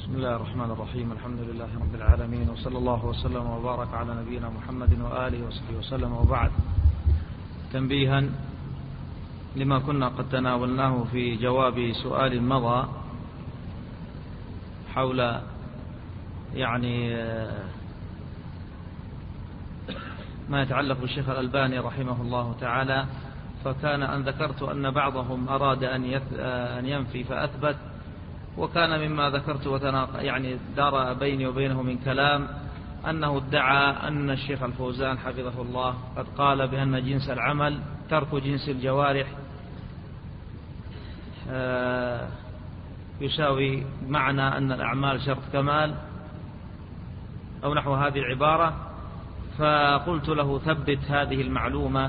بسم الله الرحمن الرحيم. الحمد لله رب العالمين، وصلى الله وسلم وبارك على نبينا محمد وآله وصحبه وسلم، وبعد. تنبيها لما كنا قد تناولناه في جواب سؤال مضى حول ما يتعلق بالشيخ الألباني رحمه الله تعالى، فكان أن ذكرت أن بعضهم أراد أن ينفي فأثبت، وكان مما ذكرت دار بيني وبينه من كلام أنه ادعى أن الشيخ الفوزان حفظه الله قد قال بأن جنس العمل ترك جنس الجوارح يساوي معنى أن الأعمال شرط كمال أو نحو هذه العبارة. فقلت له ثبت هذه المعلومة.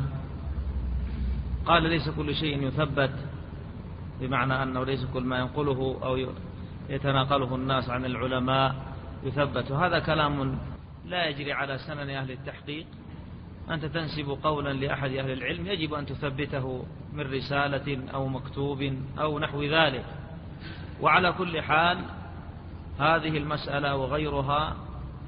قال ليس كل شيء يثبت، بمعنى أنه ليس كل ما ينقله أو يتناقله الناس عن العلماء يثبت، وهذا كلام لا يجري على سنن أهل التحقيق. أنت تنسب قولا لأحد أهل العلم يجب أن تثبته من رسالة أو مكتوب أو نحو ذلك. وعلى كل حال هذه المسألة وغيرها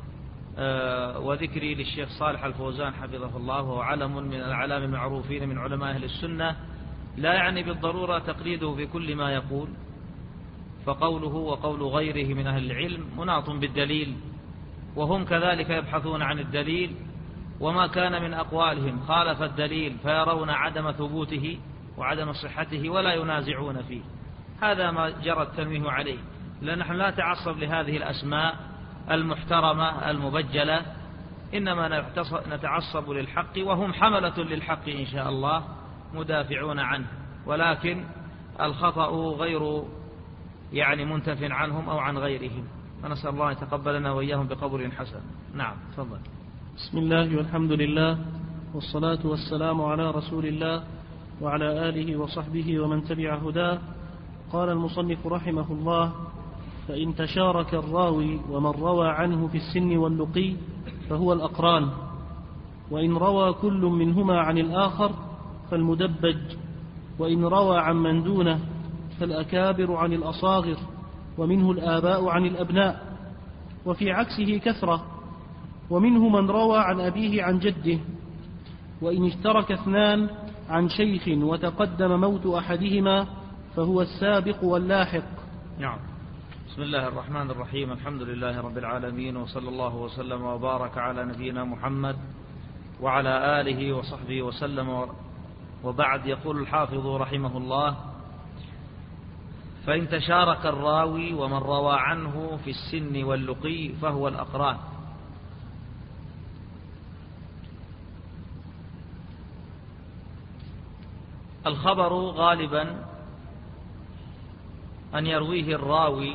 وذكري للشيخ صالح الفوزان حفظه الله، وهو علم من الأعلام المعروفين من علماء أهل السنة، لا يعني بالضرورة تقليده في كل ما يقول، فقوله وقول غيره من أهل العلم مناط بالدليل، وهم كذلك يبحثون عن الدليل، وما كان من أقوالهم خالف الدليل فيرون عدم ثبوته وعدم صحته ولا ينازعون فيه. هذا ما جرى التنويه عليه، لأن نحن لا نتعصب لهذه الأسماء المحترمة المبجلة، إنما نتعصب للحق، وهم حملة للحق إن شاء الله مدافعون عنه، ولكن الخطأ غير منتف عنهم أو عن غيرهم، فنسأل الله يتقبلنا وإياهم بقبول حسن. نعم، تفضل. بسم الله والحمد لله والصلاة والسلام على رسول الله وعلى آله وصحبه ومن تبع هداه. قال المصنف رحمه الله: فإن تشارك الراوي ومن روى عنه في السن واللقي فهو الأقران، وإن روى كل منهما عن الآخر فالمدبج، وإن روى عن من دونه فالأكابر عن الأصاغر، ومنه الآباء عن الأبناء، وفي عكسه كثرة، ومنه من روى عن أبيه عن جده، وإن اشترك اثنان عن شيخ وتقدم موت أحدهما فهو السابق واللاحق. نعم. بسم الله الرحمن الرحيم. الحمد لله رب العالمين، وصلى الله وسلم وبارك على نبينا محمد وعلى آله وصحبه وسلم، وبعد. يقول الحافظ رحمه الله: فإن تشارك الراوي ومن روى عنه في السن واللقي فهو الأقران. الخبر غالبا أن يرويه الراوي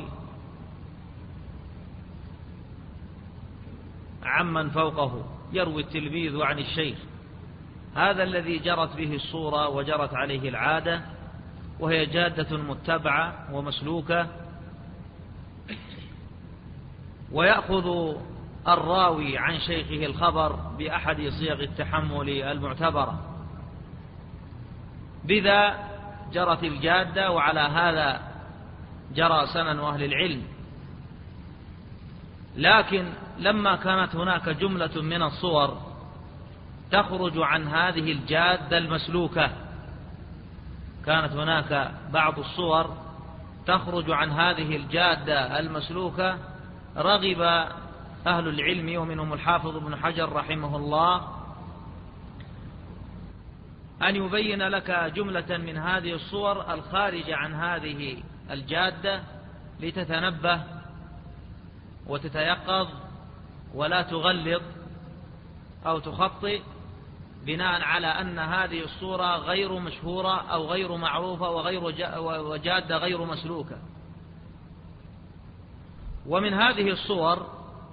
عمن فوقه، يروي التلميذ عن الشيخ، هذا الذي جرت به الصورة وجرت عليه العادة، وهي جادة متبعة ومسلوكة. ويأخذ الراوي عن شيخه الخبر بأحد صيغ التحمل المعتبرة، بذا جرت الجادة، وعلى هذا جرى سنن أهل العلم. لكن لما كانت هناك جملة من الصور تخرج عن هذه الجادة المسلوكة، كانت هناك بعض الصور تخرج عن هذه الجادة المسلوكة، رغب أهل العلم ومنهم الحافظ ابن حجر رحمه الله أن يبين لك جملة من هذه الصور الخارجة عن هذه الجادة، لتتنبه وتتيقظ ولا تغلط أو تخطئ، بناء على أن هذه الصورة غير مشهورة أو غير معروفة وجادة غير مسلوكة. ومن هذه الصور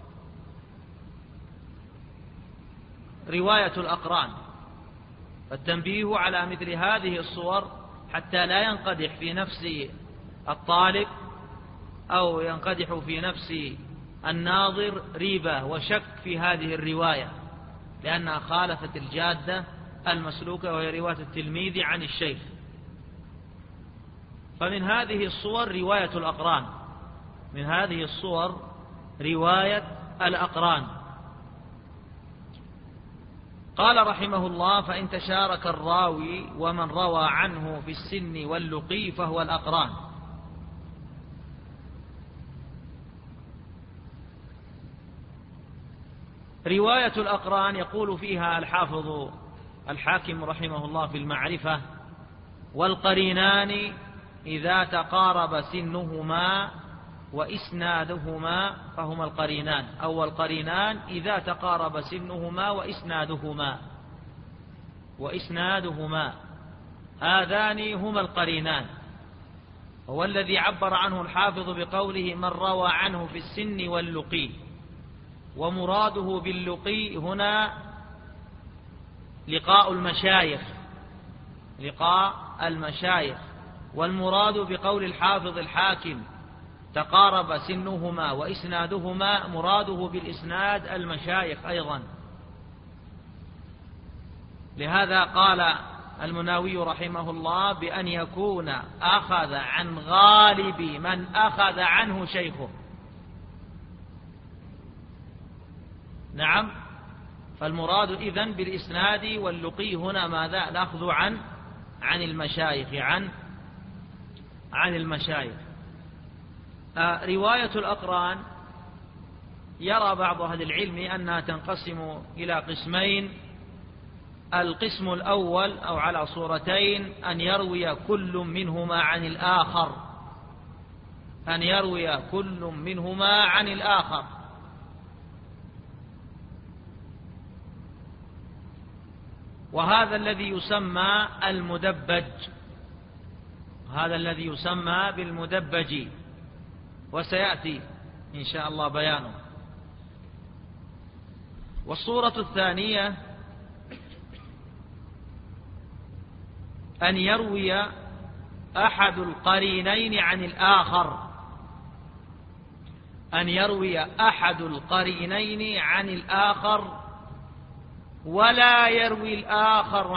رواية الأقران، التنبيه على مثل هذه الصور حتى لا ينقدح في نفس الطالب أو ينقدح في نفس الناظر ريبة وشك في هذه الرواية، لأنها خالفت الجادة المسلوكة، وهي رواية التلميذ عن الشيخ. فمن هذه الصور رواية الأقران، من هذه الصور رواية الأقران. قال رحمه الله: فإن تشارك الراوي ومن روى عنه في السن واللقي فهو الأقران. رواية الأقران يقول فيها الحافظ الحاكم رحمه الله في المعرفة: والقرينان إذا تقارب سنهما وإسنادهما فهما القرينان، أو القرينان إذا تقارب سنهما وإسنادهما هذان هما القرينان. هو الذي عبر عنه الحافظ بقوله: من روى عنه في السن واللقي، ومراده باللقي هنا لقاء المشايخ، والمراد بقول الحافظ الحاكم تقارب سنهما وإسنادهما مراده بالإسناد المشايخ أيضا. لهذا قال المناوي رحمه الله بأن يكون أخذ عن غالب من أخذ عنه شيخه. نعم، فالمراد إذن بالإسناد واللقي هنا ماذا؟ الأخذ عن المشايخ، عن المشايخ. رواية الأقران يرى بعض أهل العلم أنها تنقسم إلى قسمين. القسم الأول أو على صورتين: أن يروي كل منهما عن الآخر، وهذا الذي يسمى بالمدبج، وسيأتي إن شاء الله بيانه. والصورة الثانية أن يروي أحد القرينين عن الآخر ولا يروي الآخر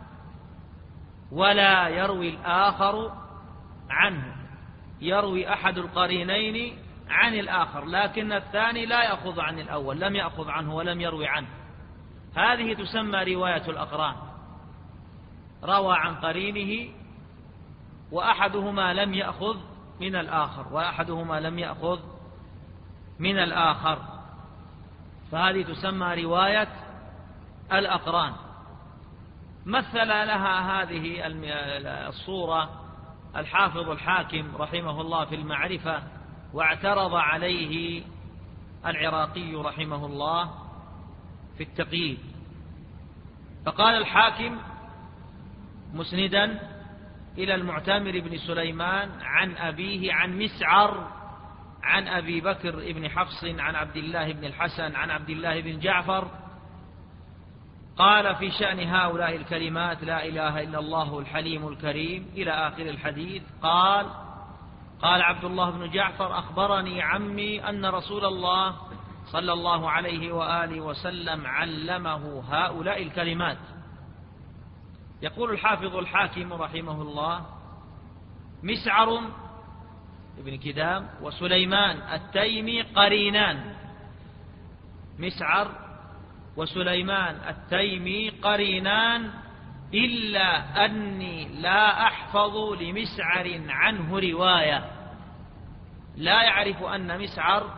عنه، يروي أحد القرينين عن الآخر لكن الثاني لا يأخذ عن الأول، لم يأخذ عنه ولم يروي عنه. هذه تسمى رواية الأقران. روى عن قرينه وأحدهما لم يأخذ من الآخر، فهذه تسمى رواية الأقران. مثل لها هذه الصورة الحافظ الحاكم رحمه الله في المعرفة، واعترض عليه العراقي رحمه الله في التقييد. فقال الحاكم مسندا إلى المعتمر بن سليمان عن أبيه عن مسعر عن أبي بكر بن حفص عن عبد الله بن الحسن عن عبد الله بن جعفر قال في شأن هؤلاء الكلمات: لا إله إلا الله الحليم الكريم، إلى آخر الحديث. قال عبد الله بن جعفر: أخبرني عمي أن رسول الله صلى الله عليه وآله وسلم علمه هؤلاء الكلمات. يقول الحافظ الحاكم رحمه الله: مسعر ابن كدام وسليمان التيمي قرينان. مسعر وسليمان التيمي قرينان، إلا أني لا أحفظ لمسعر عنه رواية. لا يعرف أن مسعر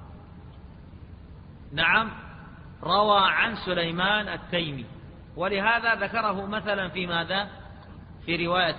روى عن سليمان التيمي، ولهذا ذكره مثلا في ماذا؟ في رواية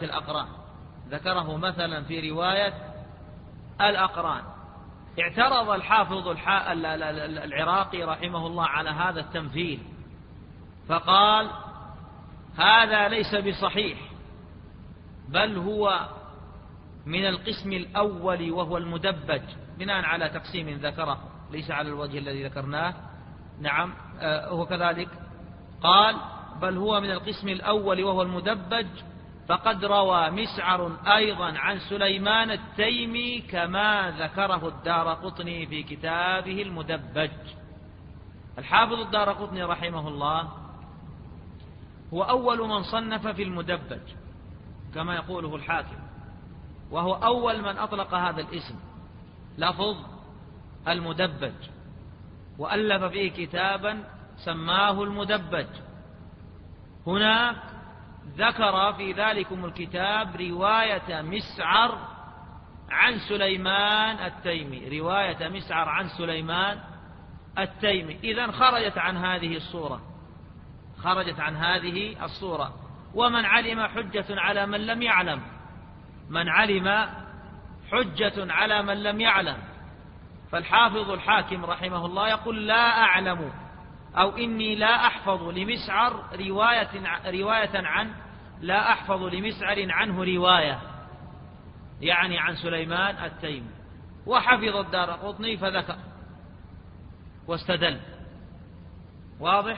الأقران. اعترض الحافظ العراقي رحمه الله على هذا التمثيل، فقال: هذا ليس بصحيح، بل هو من القسم الأول وهو المدبج، بناء على تقسيم ذكره ليس على الوجه الذي ذكرناه. هو كذلك قال: بل هو من القسم الأول وهو المدبج، فقد روى مسعر أيضا عن سليمان التيمي كما ذكره الدارقطني في كتابه المدبج. الحافظ الدارقطني رحمه الله هو أول من صنف في المدبج كما يقوله الحاكم، وهو أول من أطلق هذا الاسم، لفظ المدبج، وألف فيه كتابا سماه المدبج. هناك ذكر في ذلكم الكتاب رواية مسعر عن سليمان التيمي، رواية مسعر عن سليمان التيمي. إذن خرجت عن هذه الصورة، خرجت عن هذه الصورة. ومن علم حجة على من لم يعلم، من علم حجة على من لم يعلم. فالحافظ الحاكم رحمه الله يقول لا أعلم أو إني لا أحفظ لمسعر رواية عن، لا أحفظ لمسعر عنه رواية، يعني عن سليمان التيمي. وحفظ الدارقطني فذكر واستدل. واضح؟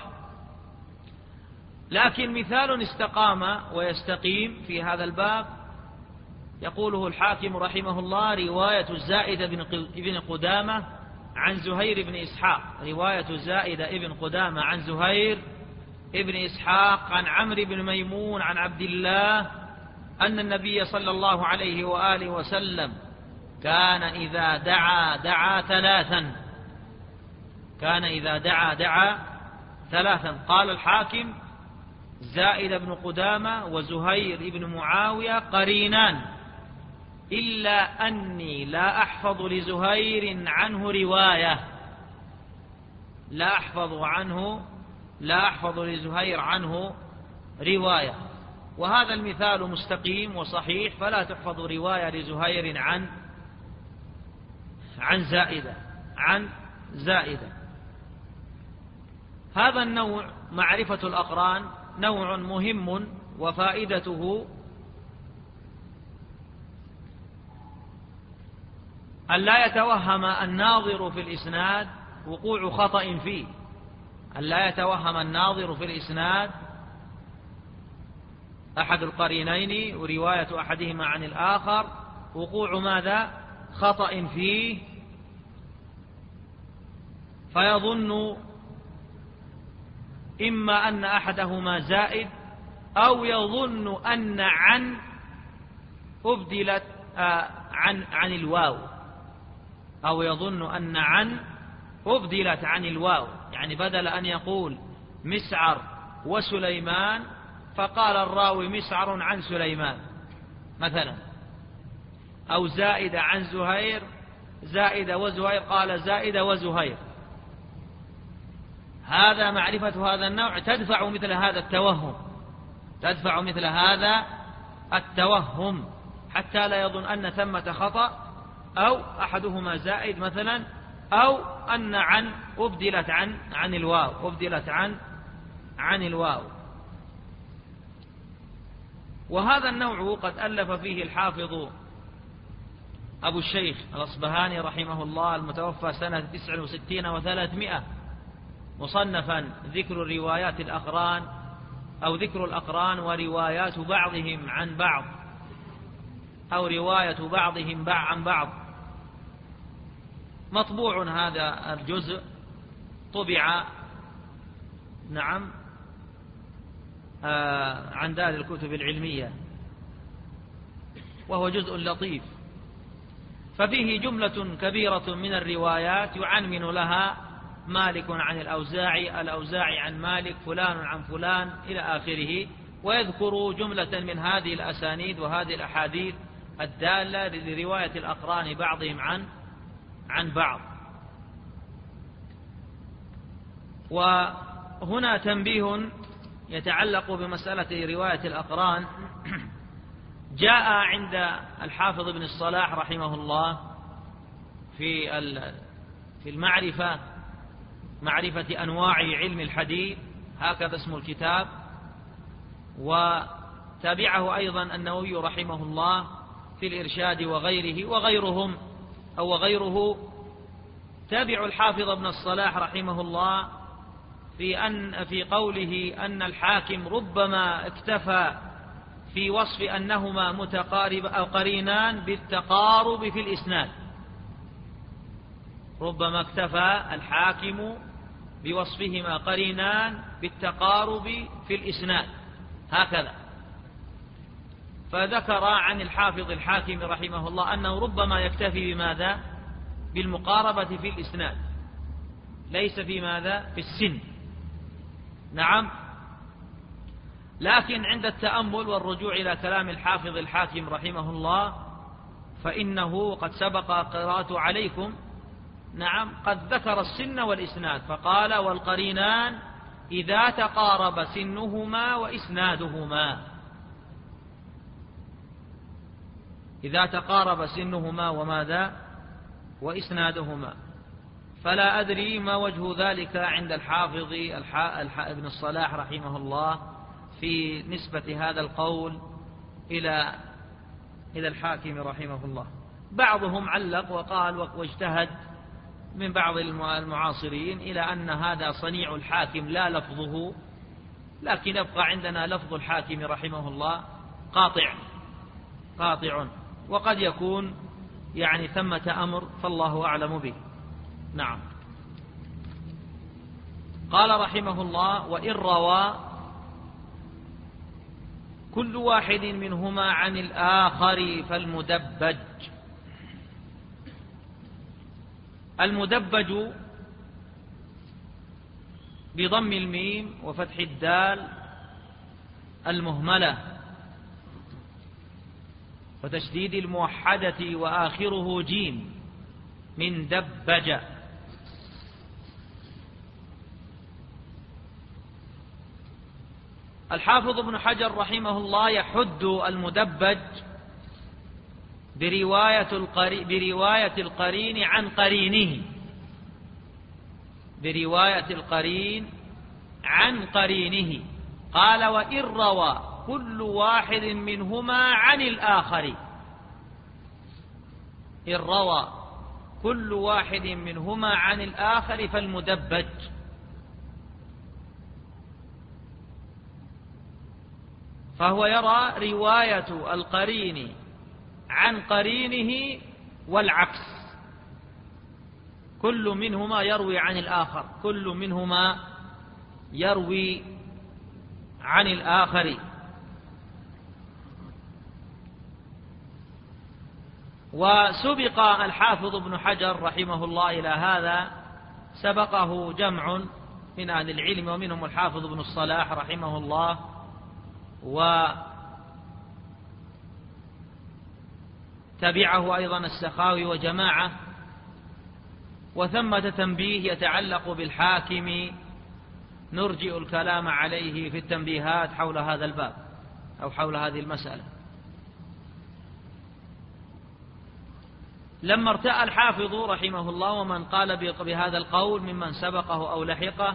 لكن مثال استقام ويستقيم في هذا الباب يقوله الحاكم رحمه الله: رواية الزائد بن قدامة عن زهير بن إسحاق، رواية الزائد ابن قدامة عن زهير ابن إسحاق عن عمرو بن ميمون عن عبد الله أن النبي صلى الله عليه وآله وسلم كان إذا دعا ثلاثا، كان إذا دعا ثلاثا. قال الحاكم: زائد بن قدامة وزهير بن معاوية قرينان، إلا أني لا أحفظ لزهير عنه رواية، لا أحفظ لزهير عنه رواية. وهذا المثال مستقيم وصحيح، فلا تحفظ رواية لزهير عن زائدة. هذا النوع معرفة الأقران نوع مهم، وفائدته أن لا يتوهم الناظر في الإسناد وقوع خطأ فيه، أن لا يتوهم الناظر في الإسناد أحد القرينين ورواية أحدهما عن الآخر وقوع ماذا؟ خطأ فيه، فيظن إما أن أحدهما زائد، أو يظن أن عن أبدلت عن الواو، أو يظن أن عن أبدلت عن الواو، يعني بدل أن يقول مسعر وسليمان فقال الراوي مسعر عن سليمان مثلا، أو زائد عن زهير، زائد وزهير قال زائد وزهير. هذا معرفة هذا النوع تدفع مثل هذا التوهم، تدفع مثل هذا التوهم، حتى لا يظن أن ثمة خطأ، أو أحدهما زائد مثلا، أو أن عن أبدلت عن الواو، أبدلت عن الواو. وهذا النوع قد ألف فيه الحافظ أبو الشيخ الأصبهاني رحمه الله المتوفى سنة 69 و300 مصنفا ذكر روايات الأقران، أو ذكر الأقران وروايات بعضهم عن بعض، أو رواية بعضهم عن بعض. مطبوع هذا الجزء، طبع نعم عن دار الكتب العلمية، وهو جزء لطيف، ففيه جملة كبيرة من الروايات يعنمن لها مالك عن الأوزاعي، الأوزاعي عن مالك، فلان عن فلان إلى آخره، ويذكر جملة من هذه الأسانيد وهذه الأحاديث الدالة لرواية الأقران بعضهم عن بعض. وهنا تنبيه يتعلق بمسألة رواية الأقران. جاء عند الحافظ ابن الصلاح رحمه الله في المعرفة، معرفة أنواع علم الحديث، هكذا اسم الكتاب. وتابعه أيضا النووي رحمه الله في الإرشاد وغيرهم أو غيره. تابع الحافظ ابن الصلاح رحمه الله في قوله أن الحاكم ربما اكتفى في وصف أنهما متقارب أو قرينان بالتقارب في الإسناد، ربما اكتفى الحاكم بوصفهما قرينان بالتقارب في الإسناد هكذا. فذكر عن الحافظ الحاكم رحمه الله أنه ربما يكتفي بماذا؟ بالمقاربة في الإسناد، ليس في ماذا؟ في السن. نعم. لكن عند التأمل والرجوع إلى كلام الحافظ الحاكم رحمه الله فإنه قد سبق قراءته عليكم، نعم، قد ذكر السن والإسناد فقال: والقرينان إذا تقارب سنهما وإسنادهما. إذا تقارب سنهما وماذا؟ وإسنادهما. فلا أدري ما وجه ذلك عند الحافظ ابن الصلاح رحمه الله في نسبة هذا القول إلى الحاكم رحمه الله. بعضهم علق وقال واجتهد من بعض المعاصرين إلى أن هذا صنيع الحاكم لا لفظه، لكن يبقى عندنا لفظ الحاكم رحمه الله قاطع، وقد يكون يعني ثمة أمر فالله أعلم به. نعم. قال رحمه الله: وإن روى كل واحد منهما عن الآخر فالمدبج. المدبج بضم الميم وفتح الدال المهملة وتشديد الموحدة وآخره جيم من دبج. الحافظ ابن حجر رحمه الله يحد المدبج برواية القرين عن قرينه، برواية القرين عن قرينه. قال: وإن روى كل واحد منهما عن الآخر. إن روى كل واحد منهما عن الآخر فالمدبج. فهو يرى رواية القرين عن قرينه والعكس، كل منهما يروي عن الآخر، كل منهما يروي عن الآخر. وسبق الحافظ ابن حجر رحمه الله إلى هذا، سبقه جمع من أهل العلم ومنهم الحافظ ابن الصلاح رحمه الله، وتبعه أيضا السخاوي وجماعة. وثمة تنبيه يتعلق بالحاكم نرجئ الكلام عليه في التنبيهات حول هذا الباب أو حول هذه المسألة. لما ارتأى الحافظ رحمه الله ومن قال بهذا القول ممن سبقه أو لحقه،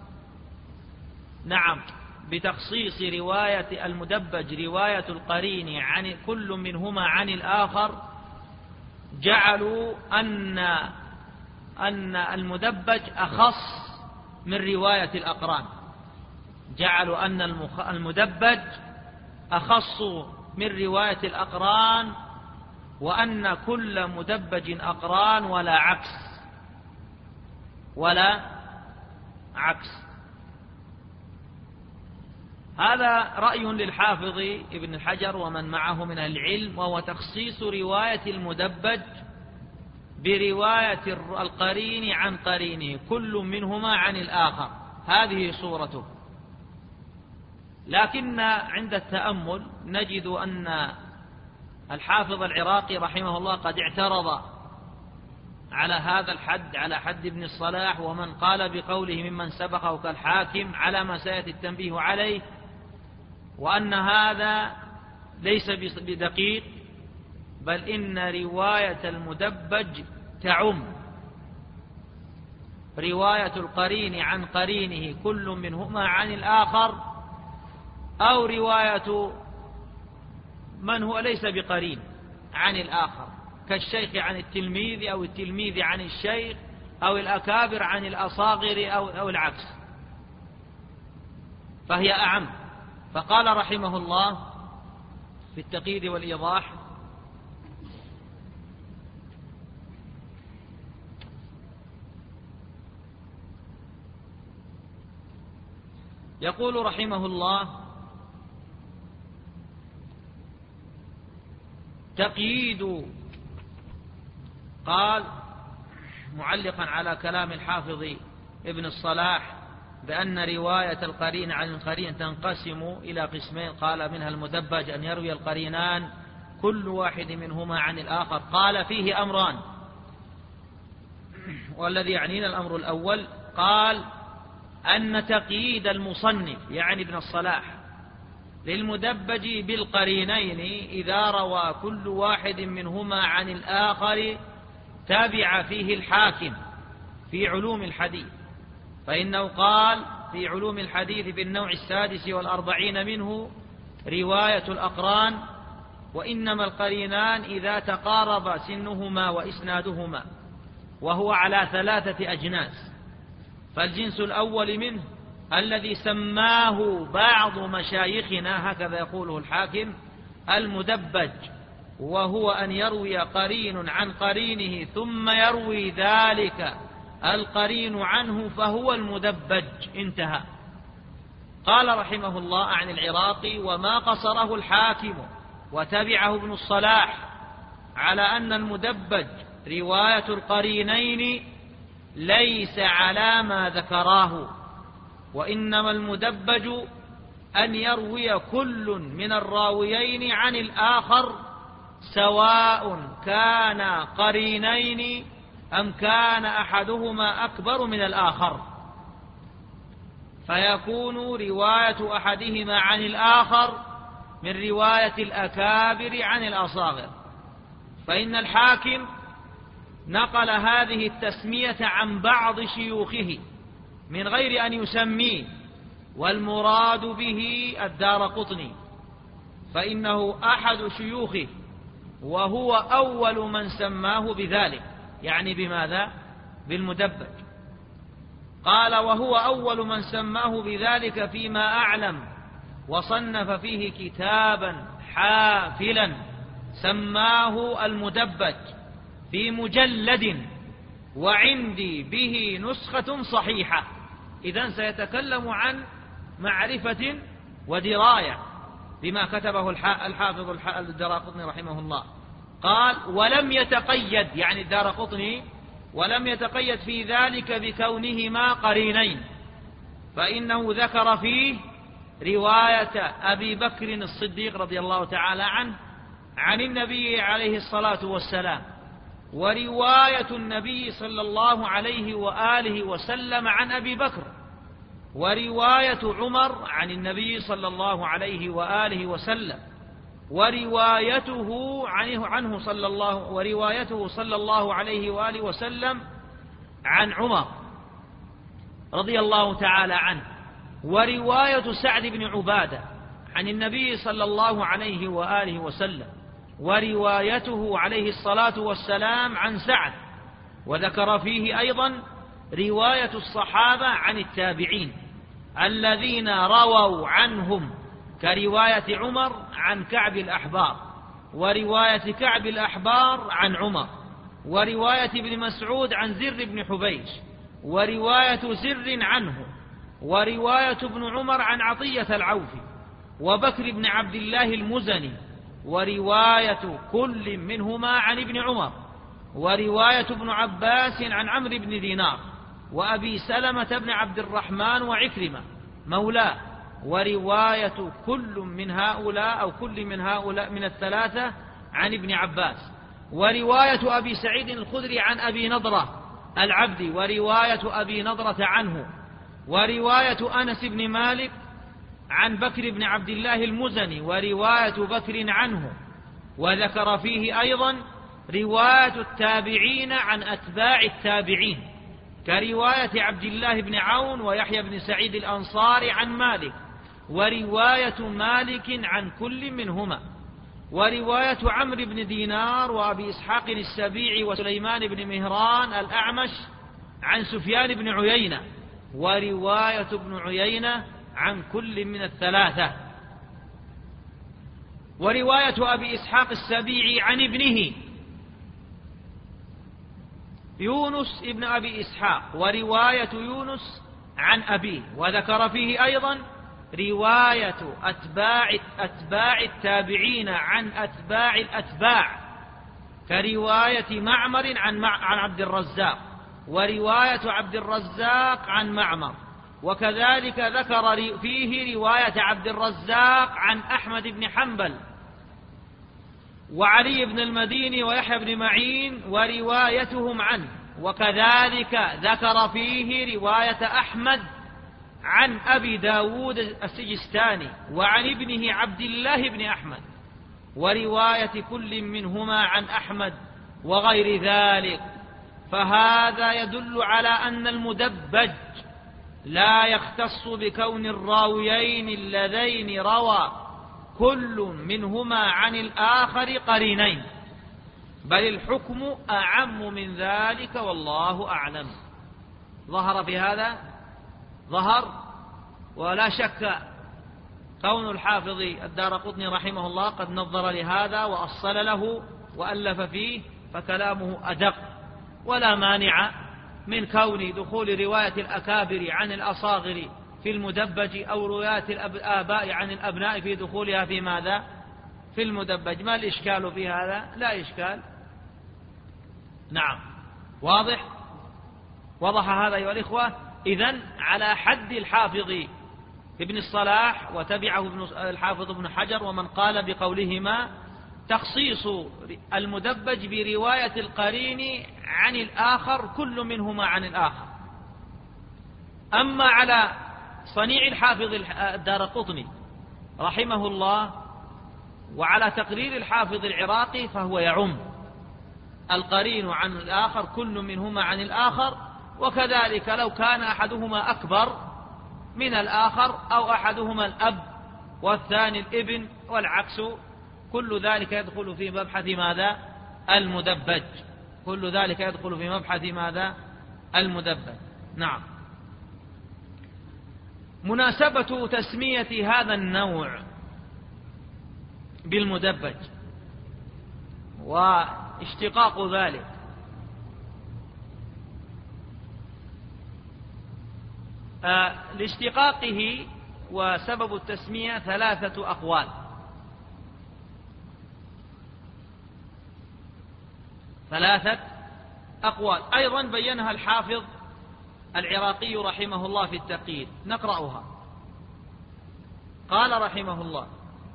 نعم، بتخصيص رواية المدبج رواية القرين عن كل منهما عن الآخر، جعلوا أن المدبج أخص من رواية الأقران، جعلوا أن المدبج أخص من رواية الأقران، وأن كل مدبج أقران ولا عكس. هذا رأي للحافظ ابن الحجر ومن معه من العلم، وهو تخصيص رواية المدبج برواية القرين عن قرينه، كل منهما عن الآخر، هذه صورته. لكن عند التأمل نجد أن الحافظ العراقي رحمه الله قد اعترض على هذا الحد، على حد ابن الصلاح ومن قال بقوله ممن سبقه كالحاكم، على ما سيأتي التنبيه عليه، وأن هذا ليس بدقيق، بل إن رواية المدبج تعم رواية القرين عن قرينه كل منهما عن الآخر، أو رواية من هو ليس بقرين عن الآخر، كالشيخ عن التلميذ أو التلميذ عن الشيخ أو الأكابر عن الأصاغر أو العكس، فهي أعم. فقال رحمه الله في التقييد والإيضاح: يقول رحمه الله: تقييد، قال: معلقا على كلام الحافظ ابن الصلاح بأن رواية القرين عن القرين تنقسم إلى قسمين، قال منها المدبج أن يروي القرينان كل واحد منهما عن الآخر. قال فيه أمران، والذي يعنينا الأمر الأول قال أن تقييد المصنف يعني ابن الصلاح للمدبج بالقرينين إذا روى كل واحد منهما عن الآخر تابع فيه الحاكم في علوم الحديث، فإنه قال في علوم الحديث في النوع 46 منه رواية الأقران، وإنما القرينان إذا تقارب سنهما وإسنادهما، وهو على 3 أجناس. فالجنس الأول منه الذي سماه بعض مشايخنا هكذا يقوله الحاكم المدبج، وهو أن يروي قرين عن قرينه ثم يروي ذلك القرين عنه فهو المدبج. انتهى. قال رحمه الله عن العراقي: وما قصره الحاكم وتبعه ابن الصلاح على أن المدبج رواية القرينين ليس على ما ذكراه، وإنما المدبج أن يروي كل من الراويين عن الآخر سواء كان قرينين أم كان أحدهما أكبر من الآخر، فيكون رواية أحدهما عن الآخر من رواية الأكابر عن الأصاغر. فإن الحاكم نقل هذه التسمية عن بعض شيوخه من غير أن يسميه، والمراد به الدارقطني، فإنه أحد شيوخه وهو أول من سماه بذلك، يعني بماذا؟ بالمدبج. قال: وهو أول من سماه بذلك فيما أعلم، وصنف فيه كتابا حافلا سماه المدبج في مجلد، وعندي به نسخة صحيحة. إذن سيتكلم عن معرفة ودراية بما كتبه الحافظ الدارقطني رحمه الله. قال: ولم يتقيد، يعني الدارقطني ولم يتقيد في ذلك بكونهما قرينين، فإنه ذكر فيه رواية أبي بكر الصديق رضي الله تعالى عنه عن النبي عليه الصلاة والسلام، ورواية النبي صلى الله عليه وآله وسلم عن أبي بكر، ورواية عمر عن النبي صلى الله عليه وآله وسلم، وروايته صلى الله عليه وآله وسلم عن عمر رضي الله تعالى عنه، ورواية سعد بن عبادة عن النبي صلى الله عليه وآله وسلم، وروايته عليه الصلاة والسلام عن سعد. وذكر فيه أيضا رواية الصحابة عن التابعين الذين رووا عنهم، كرواية عمر عن كعب الأحبار، ورواية كعب الأحبار عن عمر، ورواية ابن مسعود عن زر بن حبيش، ورواية زر عنه، ورواية ابن عمر عن عطية العوفي، وبكر بن عبد الله المزني، ورواية كل منهما عن ابن عمر، ورواية ابن عباس عن عمرو بن دينار، وأبي سلمة بن عبد الرحمن وعكرمة مولاه، ورواية كل من هؤلاء أو كل من هؤلاء من الثلاثة عن ابن عباس، ورواية أبي سعيد الخدري عن أبي نضرة العبدي، ورواية أبي نضرة عنه، ورواية أنس بن مالك عن بكر بن عبد الله المزني، ورواية بكر عنه. وذكر فيه أيضا رواية التابعين عن أتباع التابعين، كرواية عبد الله بن عون ويحيى بن سعيد الأنصاري عن مالك، ورواية مالك عن كل منهما، ورواية عمرو بن دينار وأبي إسحاق السبيعي وسليمان بن مهران الأعمش عن سفيان بن عيينة، ورواية ابن عيينة عن كل من الثلاثة، ورواية أبي إسحاق السبيعي عن ابنه يونس ابن أبي إسحاق، ورواية يونس عن أبيه. وذكر فيه أيضا رواية أتباع التابعين عن أتباع الأتباع، كرواية معمر عن عبد الرزاق، ورواية عبد الرزاق عن معمر، وكذلك ذكر فيه رواية عبد الرزاق عن أحمد بن حنبل وعلي بن المديني ويحيى بن معين وروايتهم عنه، وكذلك ذكر فيه رواية أحمد عن أبي داود السجستاني وعن ابنه عبد الله بن أحمد ورواية كل منهما عن أحمد وغير ذلك. فهذا يدل على أن المدبج لا يختص بكون الراويين اللذين روى كل منهما عن الآخر قرينين، بل الحكم أعم من ذلك والله أعلم. ظهر في هذا ظهر، ولا شك كون الحافظ الدارقطني رحمه الله قد نظر لهذا وأصل له وألف فيه فكلامه أدق، ولا مانع من كون دخول رواية الأكابر عن الأصاغر في المدبج أو رواية الآباء عن الأبناء في دخولها في ماذا؟ في المدبج. ما الإشكال في هذا؟ لا إشكال. نعم، واضح؟ وضح هذا أيها الإخوة. إذن على حد الحافظ ابن الصلاح وتبعه الحافظ ابن حجر ومن قال بقولهما تخصيص المدبج برواية القرين عن الآخر كل منهما عن الآخر. أما على صنيع الحافظ الدارقطني رحمه الله وعلى تقرير الحافظ العراقي فهو يعم القرين عن الآخر كل منهما عن الآخر، وكذلك لو كان أحدهما أكبر من الآخر أو أحدهما الأب والثاني الابن والعكس، كل ذلك يدخل في مبحث ماذا؟ المدبج. كل ذلك يدخل في مبحث ماذا؟ المدبج. نعم. مناسبة تسمية هذا النوع بالمدبج واشتقاق ذلك، لاشتقاقه وسبب التسمية 3 أقوال. 3 أقوال أيضا بينها الحافظ العراقي رحمه الله في التقييد، نقرأها. قال رحمه الله: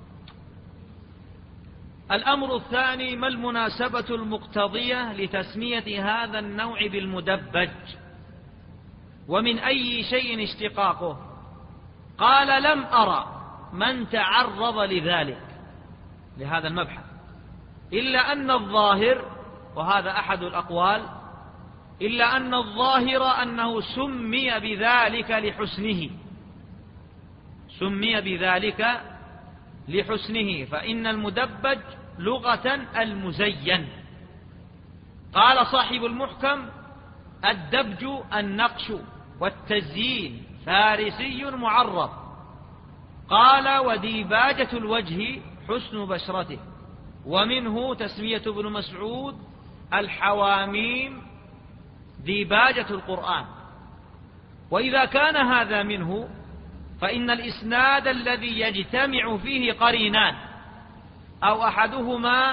الأمر الثاني: ما المناسبة المقتضية لتسمية هذا النوع بالمدبج، ومن أي شيء اشتقاقه؟ قال: لم أرى من تعرض لذلك، لهذا المبحث، إلا أن الظاهر، وهذا أحد الأقوال، إلا أن الظاهر أنه سمي بذلك لحسنه، سمي بذلك لحسنه، فإن المدبج لغة المزين. قال صاحب المحكم: الدبج النقش والتزيين، فارسي معرب. قال: وديباجة الوجه حسن بشرته. ومنه تسمية ابن مسعود الحواميم ديباجة القرآن. وإذا كان هذا منه فإن الإسناد الذي يجتمع فيه قرينان أو أحدهما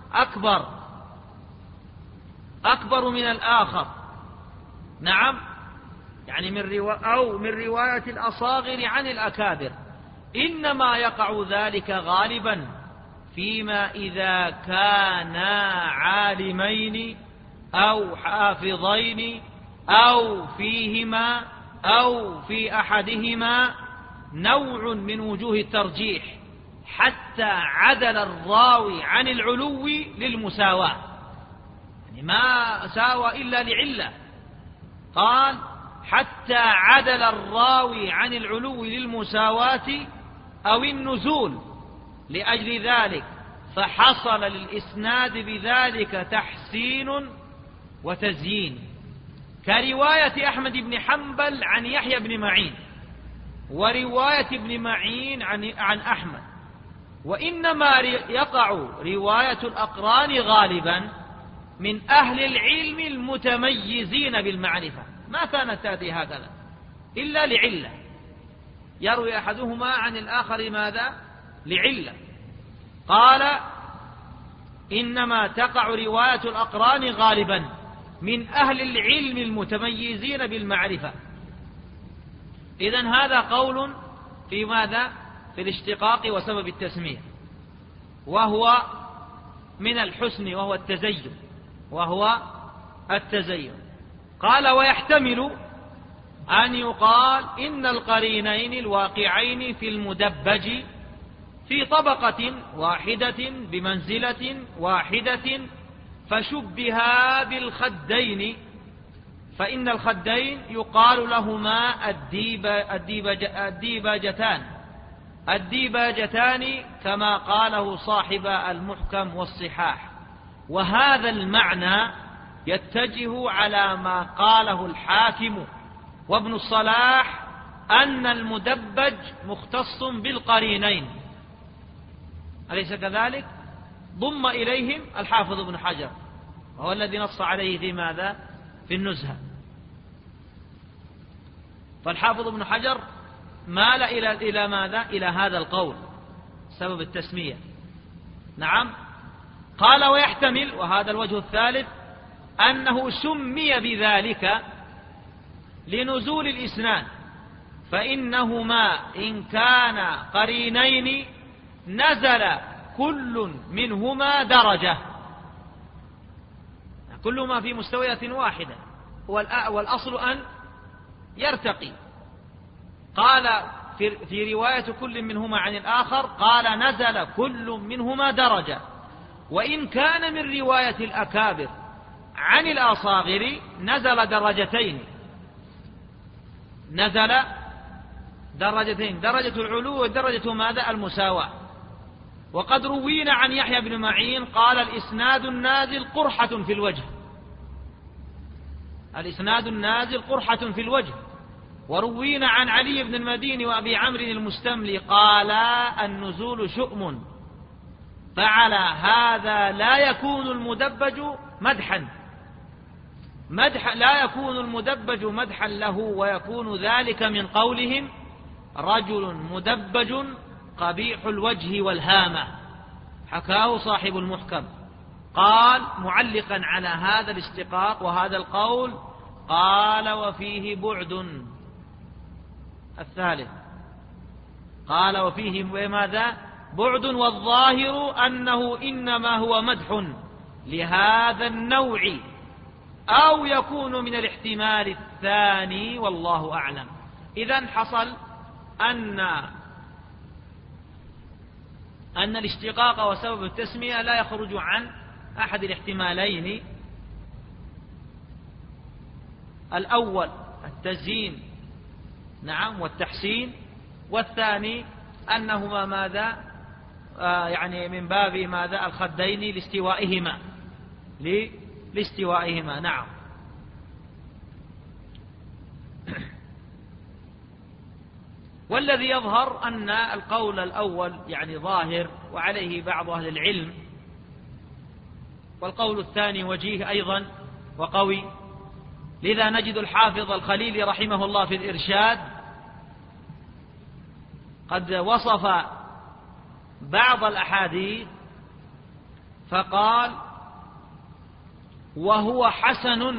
أكبر من الآخر، نعم، يعني من رواية الأصاغر عن الأكابر، إنما يقع ذلك غالبا فيما إذا كانا عالمين أو حافظين أو فيهما أو في أحدهما نوع من وجوه الترجيح حتى عدل الراوي عن العلو للمساواة، يعني ما ساوى إلا لعلة. قال: حتى عدل الراوي عن العلو للمساواة أو النزول، لأجل ذلك فحصل للإسناد بذلك تحسين وتزيين، كرواية أحمد بن حنبل عن يحيى بن معين ورواية ابن معين عن أحمد. وإنما يقع رواية الأقران غالبا من أهل العلم المتميزين بالمعرفة، ما كانت تأتي هكذا إلا لعلة، يروي أحدهما عن الآخر ماذا؟ لعلة. قال: إنما تقع رواية الأقران غالبا من أهل العلم المتميزين بالمعرفة. إذن هذا قول في ماذا؟ في الاشتقاق وسبب التسمية، وهو من الحسن وهو التزين. قال: ويحتمل أن يقال إن القرينين الواقعين في المدبج في طبقة واحدة بمنزلة واحدة فشبها بالخدين، فإن الخدين يقال لهما الديباجتان كما قاله صاحب المحكم والصحاح. وهذا المعنى يتجه على ما قاله الحاكم وابن الصلاح أن المدبج مختص بالقرينين، أليس كذلك؟ ضم إليهم الحافظ ابن حجر، وهو الذي نص عليه في ماذا؟ في النزهة. فالحافظ ابن حجر مال إلى ماذا؟ إلى هذا القول سبب التسمية. نعم. قال: ويحتمل، وهذا الوجه الثالث، أنه سمي بذلك لنزول الإسناد، فإنهما إن كان قرينين نزل كل منهما درجة، كلهما في مستويات واحدة، والأصل أن يرتقي. قال في رواية كل منهما عن الآخر، قال: نزل كل منهما درجة. وإن كان من رواية الأكابر عن الأصاغر نزل درجتين، درجة العلو ودرجة ماذا؟ المساواة. وقد روينا عن يحيى بن معين قال: الإسناد النازل قرحة في الوجه. وروينا عن علي بن المديني وأبي عمرو المستملي قال: النزول شؤم. فعلى هذا لا يكون المدبج مدحا له، ويكون ذلك من قولهم: رجل مدبج قبيح الوجه والهامة. حكاه صاحب المحكم. قال معلقا على هذا الاشتقاق وهذا القول، قال: وفيه بعد. الثالث قال: وفيه ماذا؟ بعد، والظاهر أنه إنما هو مدح لهذا النوع، أو يكون من الاحتمال الثاني، والله أعلم. إذن حصل أن الاشتقاق وسبب التسمية لا يخرج عن أحد الاحتمالين: الأول التزيين نعم والتحسين، والثاني أنهما ماذا؟ يعني من باب ماذا؟ الخدين لاستوائهما. نعم. والذي يظهر أن القول الأول يعني ظاهر وعليه بعض أهل العلم، والقول الثاني وجيه أيضا وقوي. لذا نجد الحافظ الخليلي رحمه الله في الإرشاد قد وصف بعض الأحاديث فقال: وهو حسن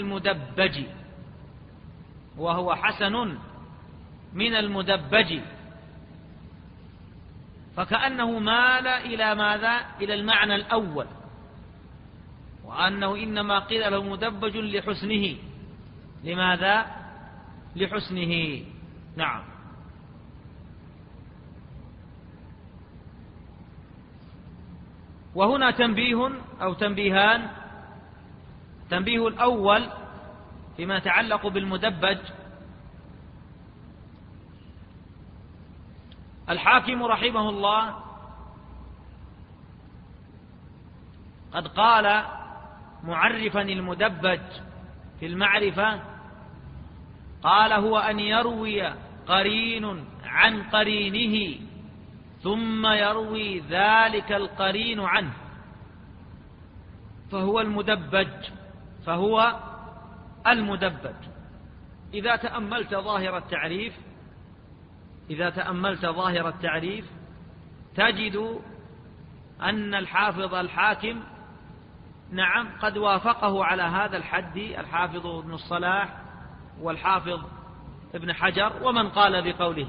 من المدبج، فكأنه مال إلى ماذا؟ إلى المعنى الأول، وأنه إنما قيل له مدبج لحسنه. لماذا؟ لحسنه. نعم. وهنا تنبيه أو تنبيهان. تنبيه الأول فيما يتعلق بالمدبج: الحاكم رحمه الله قد قال معرفا المدبج في المعرفة، قال: هو أن يروي قرين عن قرينه ثم يروي ذلك القرين عنه، فهو المدبج. إذا تأملت ظاهر التعريف تجد أن الحافظ الحاكم نعم قد وافقه على هذا الحد الحافظ ابن الصلاح والحافظ ابن حجر ومن قال بقوله.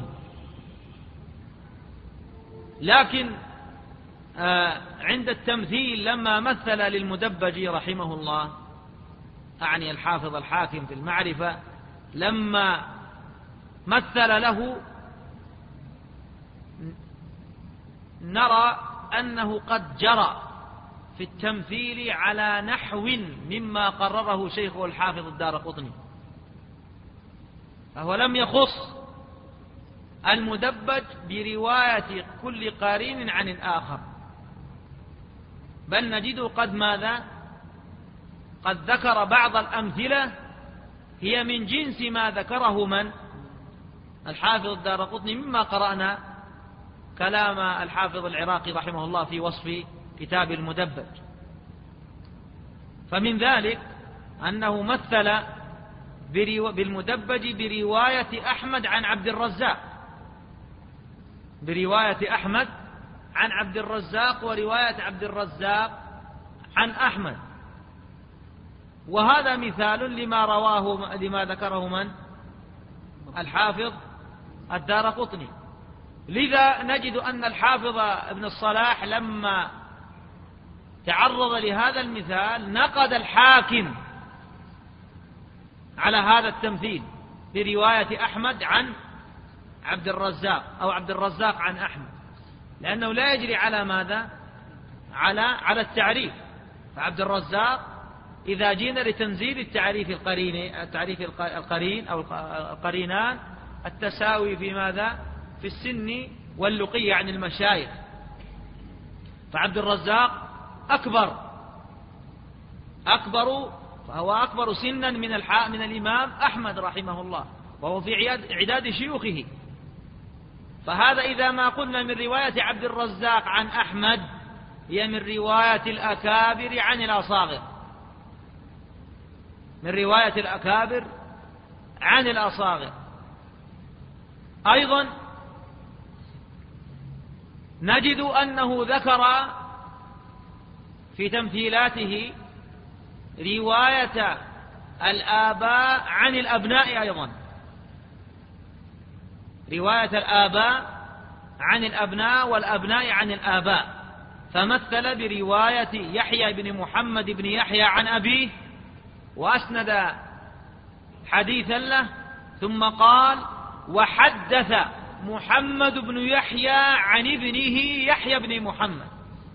لكن عند التمثيل لما مثل للمدبج رحمه الله، أعني الحافظ الحاكم في المعرفة، لما مثل له نرى أنه قد جرى في التمثيل على نحو مما قرره شيخه الحافظ الدارقطني، فهو لم يخص المدبج برواية كل قرين عن الآخر، بل نجده قد ماذا؟ قد ذكر بعض الأمثلة هي من جنس ما ذكره من؟ الحافظ الدارقطني، مما قرأنا كلام الحافظ العراقي رحمه الله في وصف كتاب المدبج. فمن ذلك أنه مثل بالمدبج برواية أحمد عن عبد الرزاق، برواية أحمد عن عبد الرزاق ورواية عبد الرزاق عن أحمد، وهذا مثال لما ذكره من؟ الحافظ الدارقطني. لذا نجد أن الحافظ ابن الصلاح لما تعرض لهذا المثال نقد الحاكم على هذا التمثيل برواية أحمد عن عبد الرزاق أو عبد الرزاق عن أحمد، لأنه لا يجري على ماذا؟ على التعريف. فعبد الرزاق إذا جينا لتنزيل التعريف القرين أو القرينان التساوي في ماذا؟ في السن واللقي عن المشايخ، فعبد الرزاق أكبر فهو أكبر سنا من الإمام أحمد رحمه الله، وهو في عداد شيوخه. فهذا إذا ما قلنا من رواية عبد الرزاق عن أحمد هي من رواية الأكابر عن الأصاغر، من رواية الأكابر عن الأصاغر. أيضا نجد أنه ذكر في تمثيلاته رواية الآباء عن الأبناء، أيضا رواية الآباء عن الأبناء والأبناء عن الآباء، فمثل برواية يحيى بن محمد بن يحيى عن أبيه وأسند حديثا له، ثم قال: وحدث محمد بن يحيى عن ابنه يحيى بن محمد،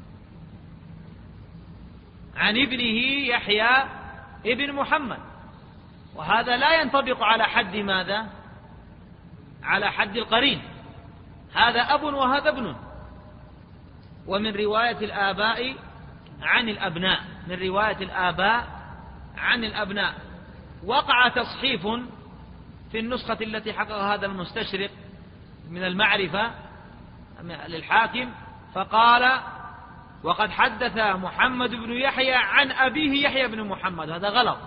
عن ابنه يحيى ابن محمد. وهذا لا ينطبق على حد ماذا؟ على حد القرين، هذا أب وهذا ابن. ومن رواية الآباء عن الأبناء، من رواية الآباء عن الأبناء. وقع تصحيف في النسخة التي حققها هذا المستشرق من المعرفة للحاكم، فقال: وقد حدث محمد بن يحيى عن أبيه يحيى بن محمد. هذا غلط،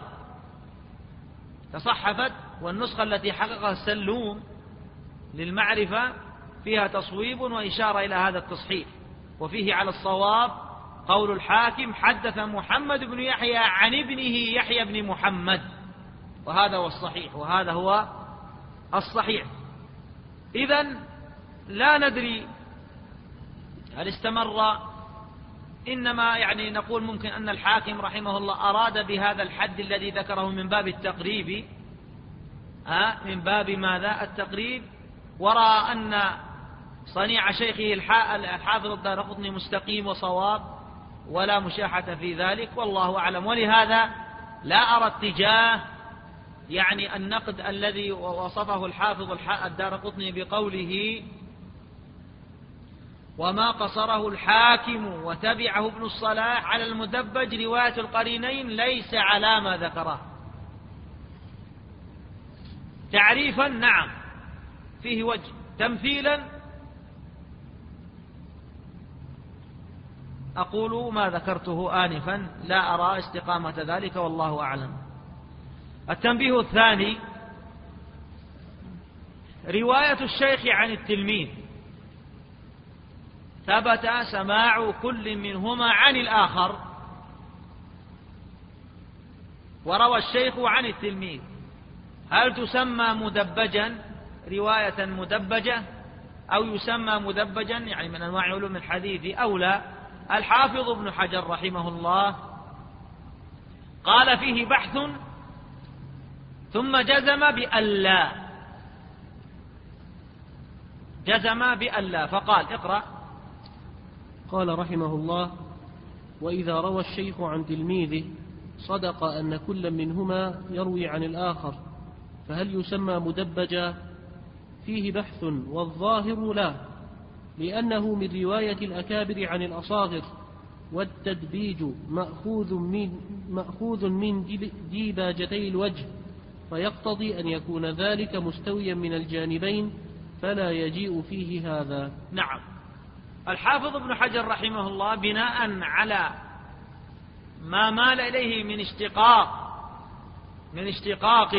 تصحفت. والنسخة التي حققها السلوم للمعرفة فيها تصويب وإشارة إلى هذا التصحيف، وفيه على الصواب قول الحاكم: حدث محمد بن يحيى عن ابنه يحيى بن محمد، وهذا هو الصحيح، وهذا هو الصحيح. إذن لا ندري هل استمر، إنما يعني نقول ممكن أن الحاكم رحمه الله أراد بهذا الحد الذي ذكره من باب التقريب، من باب ماذا؟ التقريب، ورأى أن صنيع شيخه الحافظ الدارقطني مستقيم وصواب ولا مشاحة في ذلك، والله أعلم. ولهذا لا أرى اتجاه يعني النقد الذي وصفه الحافظ الدارقطني بقوله: وما قصره الحاكم وتبعه ابن الصلاح على المدبج رواية القرينين ليس على ما ذكره. تعريفا نعم فيه وجه، تمثيلا أقول ما ذكرته آنفا، لا أرى استقامة ذلك والله أعلم. التنبيه الثاني: رواية الشيخ عن التلميذ ثبت سماع كل منهما عن الآخر، وروى الشيخ عن التلميذ، هل تسمى مدبجا رواية مدبجة أو يسمى مدبجا يعني من أنواع علوم الحديث أو لا؟ الحافظ ابن حجر رحمه الله قال فيه بحث ثم جزم بألا، جزم بألا فقال اقرأ. قال رحمه الله: وإذا روى الشيخ عن تلميذه صدق أن كل منهما يروي عن الآخر، فهل يسمى مدبجا؟ فيه بحث، والظاهر لا، لأنه من رواية الأكابر عن الأصاغر، والتدبيج مأخوذ من ديباجتي الوجه، فيقتضي أن يكون ذلك مستويا من الجانبين، فلا يجيء فيه هذا. نعم، الحافظ ابن حجر رحمه الله بناء على ما مال إليه من اشتقاق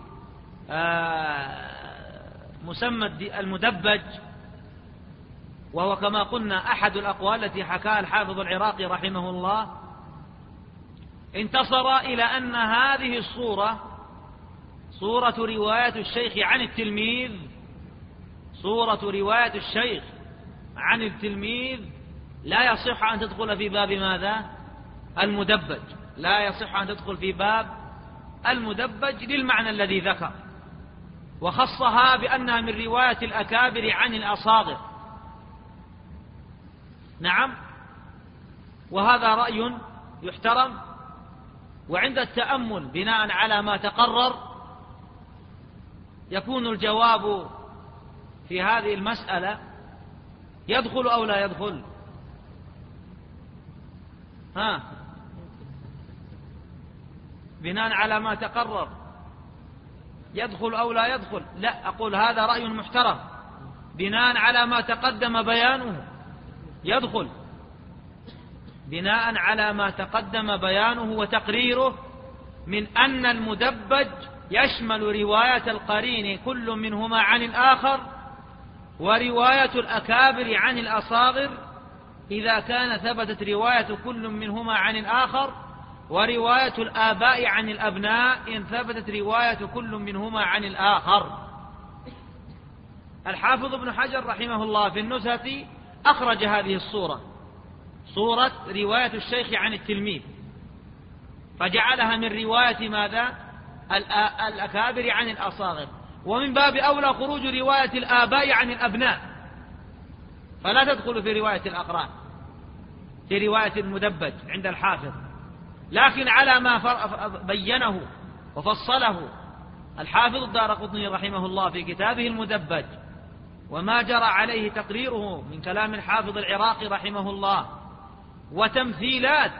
مسمى المدبج، وهو كما قلنا أحد الأقوال التي حكاها الحافظ العراقي رحمه الله، انتصر إلى أن هذه الصورة صورة رواية الشيخ عن التلميذ، صورة رواية الشيخ عن التلميذ لا يصح أن تدخل في باب ماذا؟ المدبج، لا يصح أن تدخل في باب المدبج للمعنى الذي ذكر، وخصها بأنها من رواية الأكابر عن الأصاغر. نعم، وهذا رأي يحترم، وعند التأمل بناء على ما تقرر يكون الجواب في هذه المسألة يدخل أو لا يدخل؟ بناء على ما تقرر يدخل أو لا يدخل؟ لا، أقول هذا رأي محترم بناء على ما تقدم بيانه يدخل، بناء على ما تقدم بيانه وتقريره من أن المدبج يشمل رواية القرين كل منهما عن الآخر، ورواية الأكابر عن الأصاغر إذا كان ثبتت رواية كل منهما عن الآخر، ورواية الآباء عن الأبناء إن ثبتت رواية كل منهما عن الآخر. الحافظ ابن حجر رحمه الله في النزهة أخرج هذه الصورة، صورة رواية الشيخ عن التلميذ، فجعلها من رواية ماذا؟ الأكابر عن الأصاغر، ومن باب أولى خروج رواية الآباء عن الأبناء، فلا تدخل في رواية الأقران في رواية المدبج عند الحافظ، لكن على ما بينه وفصله الحافظ الدارقطني رحمه الله في كتابه المدبج، وما جرى عليه تقريره من كلام الحافظ العراقي رحمه الله، وتمثيلات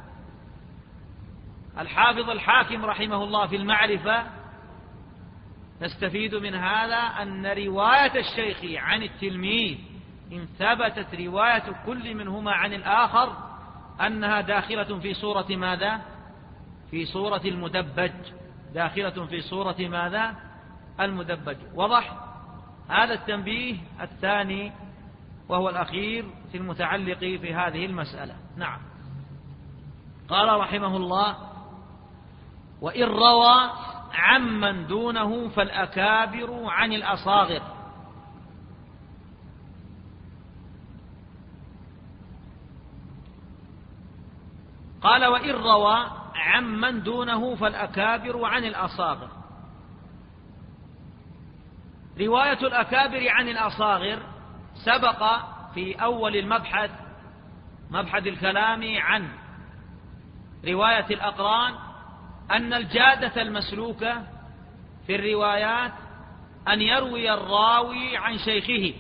الحافظ الحاكم رحمه الله في المعرفة، نستفيد من هذا أن رواية الشيخ عن التلميذ إن ثبتت رواية كل منهما عن الآخر أنها داخلة في صورة ماذا؟ في صورة المدبج، داخلة في صورة ماذا؟ المدبج. وضح هذا التنبيه الثاني وهو الأخير في المتعلق في هذه المسألة. نعم، قال رحمه الله: وإن روى عمن دونه فالأكابر عن الأصاغر. قال: وإن روى عمن دونه فالأكابر عن الأصاغر. رواية الأكابر عن الأصاغر سبق في أول المبحث، مبحث الكلام عن رواية الأقران، أن الجادة المسلوكة في الروايات أن يروي الراوي عن شيخه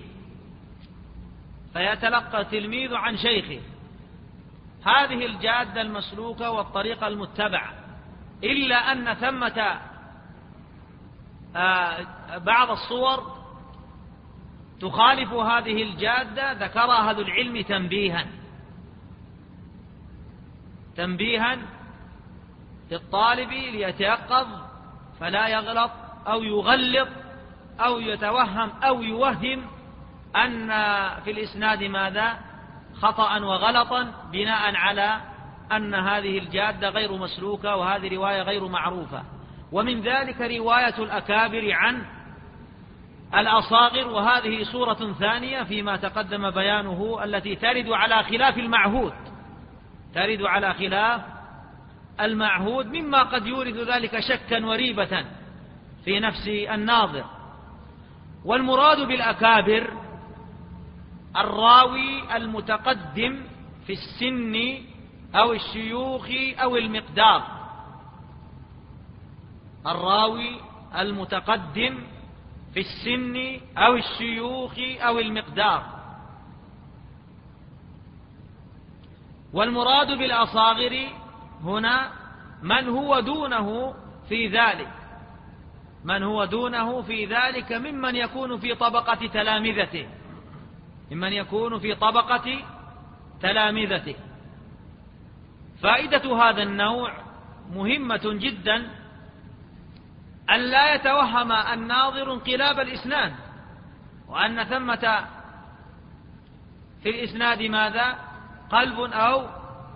فيتلقى التلميذ عن شيخه، هذه الجادة المسلوكة والطريقة المتبعة، إلا أن ثمة بعض الصور تخالف هذه الجادة ذكرها أهل العلم تنبيها للطالب ليتيقظ فلا يغلط أو يغلط أو يتوهم أو يوهم أن في الإسناد ماذا؟ خطأ وغلطا بناء على أن هذه الجادة غير مسلوكة وهذه رواية غير معروفة. ومن ذلك رواية الأكابر عن الأصاغر، وهذه صورة ثانية فيما تقدم بيانه التي ترد على خلاف المعهود، ترد على خلاف المعهود، مما قد يورث ذلك شكا وريبة في نفس الناظر. والمراد بالأكابر الراوي المتقدم في السن أو الشيوخ أو المقدار، الراوي المتقدم في السن أو الشيوخ أو المقدار. والمراد بالأصاغر هنا من هو دونه في ذلك، من هو دونه في ذلك ممن يكون في طبقة تلامذته، ممن يكون في طبقة تلامذته. فائدة هذا النوع مهمة جدا، أن لا يتوهم الناظر انقلاب الإسناد، وأن ثمة في الإسناد ماذا؟ قلب أو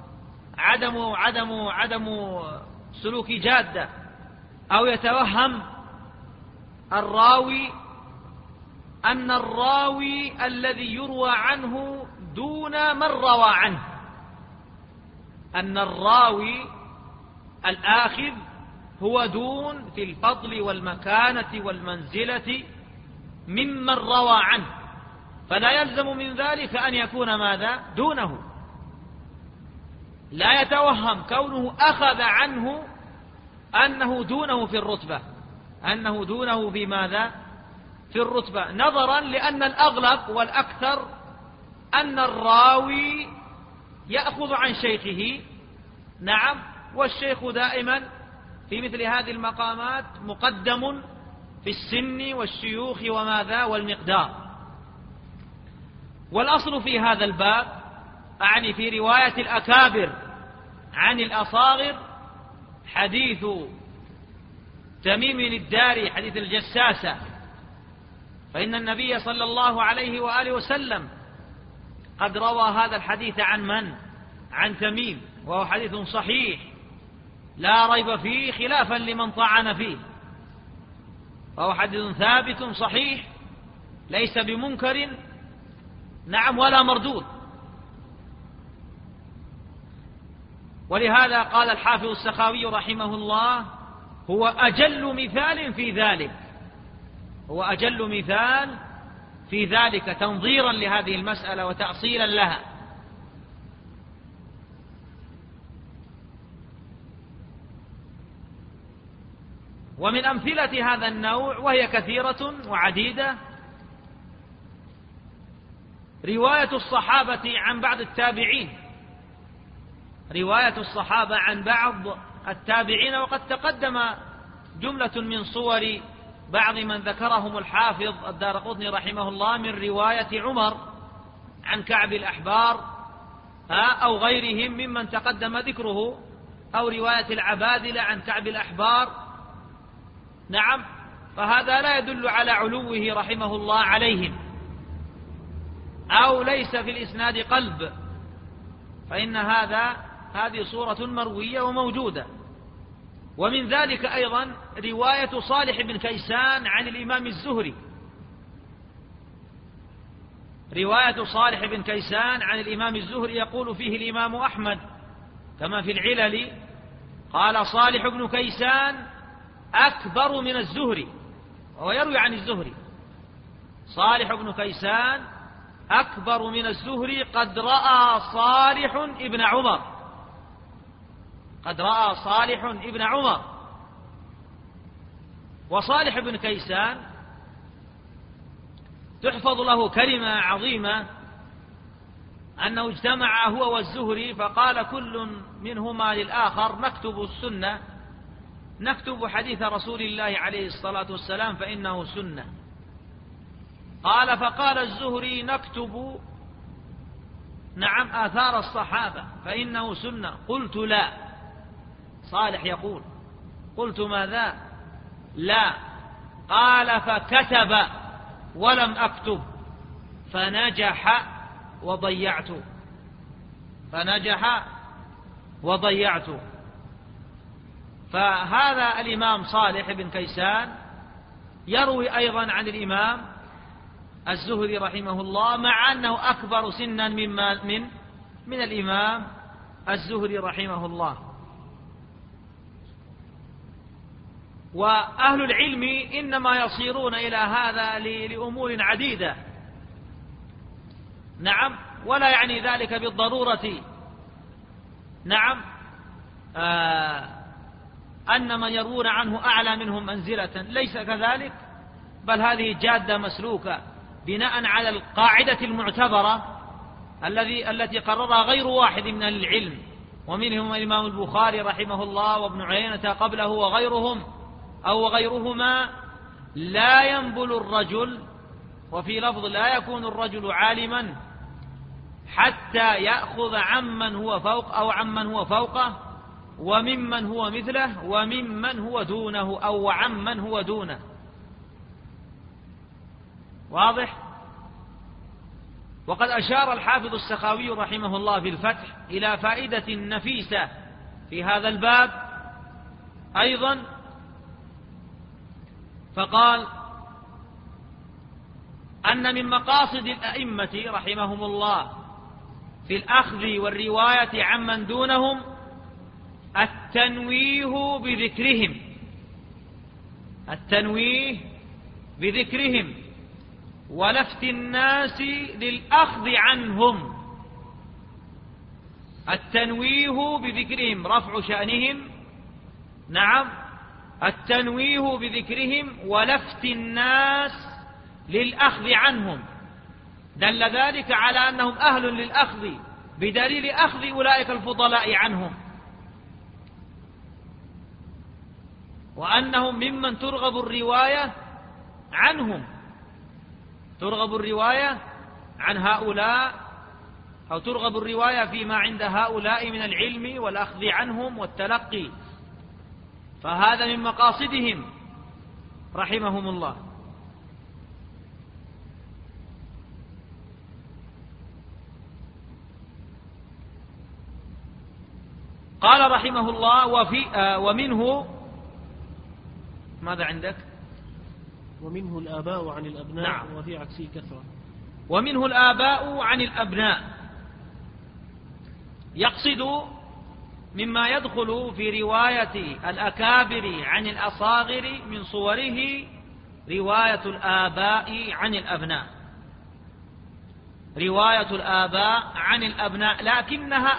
عدم سلوك جادة، أو يتوهم الراوي أن الراوي الذي يروى عنه دون من روى عنه، أن الراوي الآخذ هو دون في الفضل والمكانة والمنزلة ممن روى عنه، فلا يلزم من ذلك أن يكون ماذا؟ دونه. لا يتوهم كونه أخذ عنه أنه دونه في الرتبة، أنه دونه في ماذا؟ في الرتبة، نظرا لأن الأغلب والأكثر أن الراوي يأخذ عن شيخه، نعم، والشيخ دائما في مثل هذه المقامات مقدم في السن والشيوخ وماذا؟ والمقدار. والأصل في هذا الباب، أعني في رواية الأكابر عن الأصاغر، حديث تميم الداري، حديث الجساسة، فإن النبي صلى الله عليه وآله وسلم قد روى هذا الحديث عن من؟ عن تميم، وهو حديث صحيح لا ريب فيه خلافا لمن طعن فيه، وهو حديث ثابت صحيح ليس بمنكر، نعم، ولا مردود. ولهذا قال الحافظ السخاوي رحمه الله: هو أجل مثال في ذلك، هو أجل مثال في ذلك تنظيرا لهذه المسألة وتأصيلا لها. ومن أمثلة هذا النوع، وهي كثيرة وعديدة، رواية الصحابة عن بعض التابعين، رواية الصحابة عن بعض التابعين. وقد تقدم جملة من صور بعض من ذكرهم الحافظ الدارقطني رحمه الله من رواية عمر عن كعب الأحبار أو غيرهم ممن تقدم ذكره، أو رواية العبادلة عن كعب الأحبار، نعم، فهذا لا يدل على علوه رحمه الله عليهم، أو ليس في الإسناد قلب، فإن هذه صورة مروية وموجودة. ومن ذلك أيضا رواية صالح بن كيسان عن الإمام الزهري، رواية صالح بن كيسان عن الإمام الزهري يقول فيه الإمام أحمد كما في العلل: قال صالح بن كيسان أكبر من الزهري، وهو يروي عن الزهري. صالح بن كيسان أكبر من الزهري، قد رأى صالح ابن عمر، قد رأى صالح ابن عمر. وصالح بن كيسان تحفظ له كلمة عظيمة، أنه اجتمع هو والزهري فقال كل منهما للآخر: نكتب السنة، نكتب حديث رسول الله عليه الصلاة والسلام فإنه سنة. قال: فقال الزهري: نكتب، نعم، آثار الصحابة فإنه سنة. قلت: لا. صالح يقول: قلت: ماذا؟ لا. قال: فكتب ولم أكتب فنجح وضيعت، فنجح وضيعت. فهذا الإمام صالح بن كيسان يروي أيضا عن الإمام الزهري رحمه الله، مع أنه أكبر سنا من الإمام الزهري رحمه الله. وأهل العلم إنما يصيرون إلى هذا لأمور عديدة، نعم، ولا يعني ذلك بالضرورة، نعم، أن من يروون عنه أعلى منهم منزلة، ليس كذلك، بل هذه جادة مسلوكة بناء على القاعدة المعتبرة التي قررها غير واحد من أهل العلم، ومنهم الإمام البخاري رحمه الله وابن عيينة قبله وغيرهم أو غيرهما: لا ينبل الرجل، وفي لفظ لا يكون الرجل عالما حتى يأخذ عمن هو فوق أو عمن هو فوقه وممن هو مثله وممن هو دونه أو عمن هو دونه. واضح؟ وقد أشار الحافظ السخاوي رحمه الله في الفتح إلى فائدة نفيسة في هذا الباب أيضا، فقال أن من مقاصد الأئمة رحمهم الله في الأخذ والرواية عمن دونهم التنويه بذكرهم ولفت الناس للأخذ عنهم. التنويه بذكرهم رفع شأنهم، نعم، التنويه بذكرهم ولفت الناس للأخذ عنهم، دل ذلك على أنهم أهل للأخذ بدليل أخذ أولئك الفضلاء عنهم، وأنهم ممن ترغب الرواية عنهم، ترغب الرواية عن هؤلاء، أو ترغب الرواية فيما عند هؤلاء من العلم والأخذ عنهم والتلقي، فهذا من مقاصدهم رحمهم الله. قال رحمه الله: ومنه ماذا عندك؟ ومنه الآباء عن الأبناء. نعم. وفي عكسه كثرة. ومنه الآباء عن الأبناء، يقصد مما يدخل في رواية الأكابر عن الأصاغر من صوره رواية الآباء عن الأبناء، رواية الآباء عن الأبناء، لكنها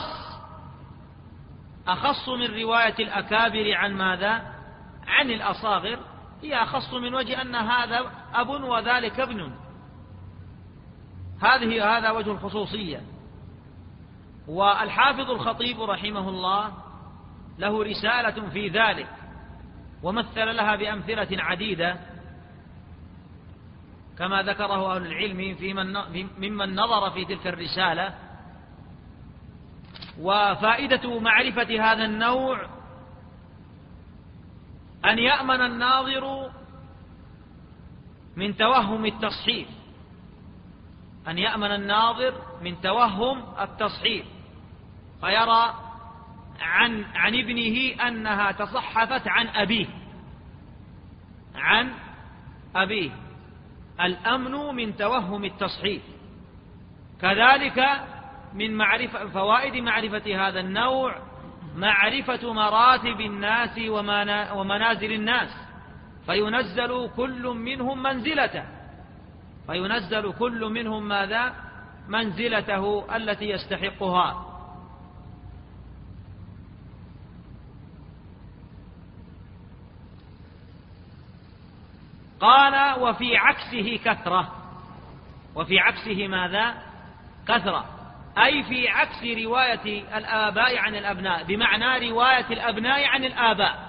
أخص من رواية الأكابر عن ماذا؟ عن الأصاغر. هي أخص من وجه أن هذا أب وذلك ابن، هذا وجه الخصوصية. والحافظ الخطيب رحمه الله له رسالة في ذلك، ومثل لها بأمثلة عديدة كما ذكره أهل العلم ممن نظر في تلك الرسالة. وفائدة معرفة هذا النوع أن يأمن الناظر من توهم التصحيف، أن يأمن الناظر من توهم التصحيف، فيرى عن ابنه أنها تصحفت عن أبيه، الأمن من توهم التصحيف. كذلك من فوائد معرفة هذا النوع معرفة مراتب الناس ومنازل الناس، فينزل كل منهم منزلته، فينزل كل منهم ماذا؟ منزلته التي يستحقها. قال: وفي عكسه كثرة. وفي عكسه ماذا؟ كثرة، أي في عكس رواية الآباء عن الأبناء، بمعنى رواية الأبناء عن الآباء،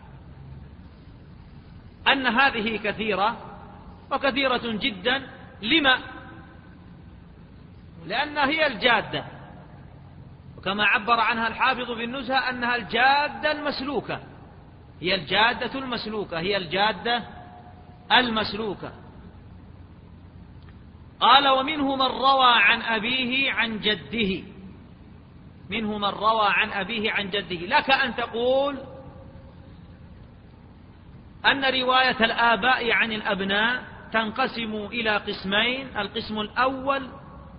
أن هذه كثيرة وكثيرة جدا. لما؟ لأنها هي الجادة، وكما عبر عنها الحافظ بالنزهة أنها الجادة المسلوكة، هي الجادة المسلوكة، هي الجادة المسلوكة. قال: ومنه من روى عن أبيه عن جده، منه من روى عن أبيه عن جده. لك أن تقول أن رواية الآباء عن الأبناء تنقسم إلى قسمين. القسم الأول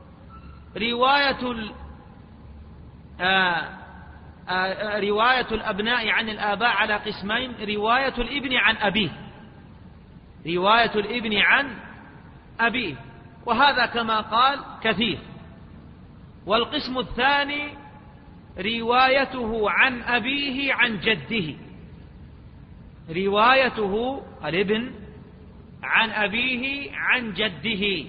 رواية الأبناء عن الآباء على قسمين: رواية الابن عن أبيه، رواية الابن عن أبيه، وهذا كما قال كثير. والقسم الثاني روايته عن أبيه عن جده، روايته الابن عن أبيه عن جده.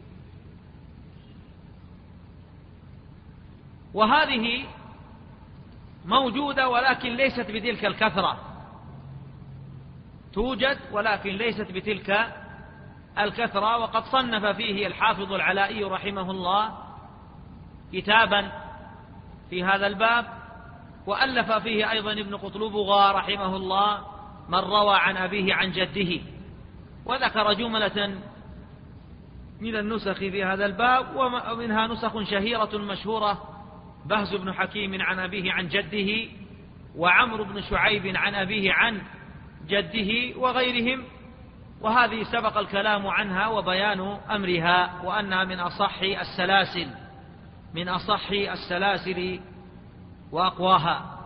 وهذه موجودة ولكن ليست بتلك الكثرة، توجد ولكن ليست بتلك الكثرة. وقد صنف فيه الحافظ العلائي رحمه الله كتابا في هذا الباب، وألف فيه أيضا ابن قطلبغة رحمه الله من روى عن أبيه عن جده، وذكر جملة من النسخ في هذا الباب، ومنها نسخ شهيرة مشهورة: بهز بن حكيم عن أبيه عن جده، وعمرو بن شعيب عن أبيه عن جده، وغيرهم. وهذه سبق الكلام عنها وبيان أمرها، وأنها من أصح السلاسل وأقواها.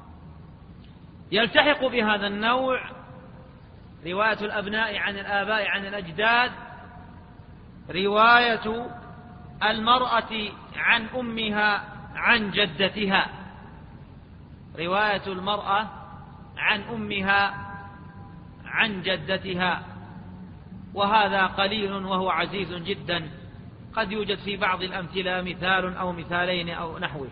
يلتحق بهذا النوع رواية الأبناء عن الآباء عن الأجداد رواية المرأة عن أمها عن جدتها، رواية المرأة عن أمها عن جدتها، وهذا قليل وهو عزيز جدا، قد يوجد في بعض الأمثلة مثال أو مثالين أو نحوه.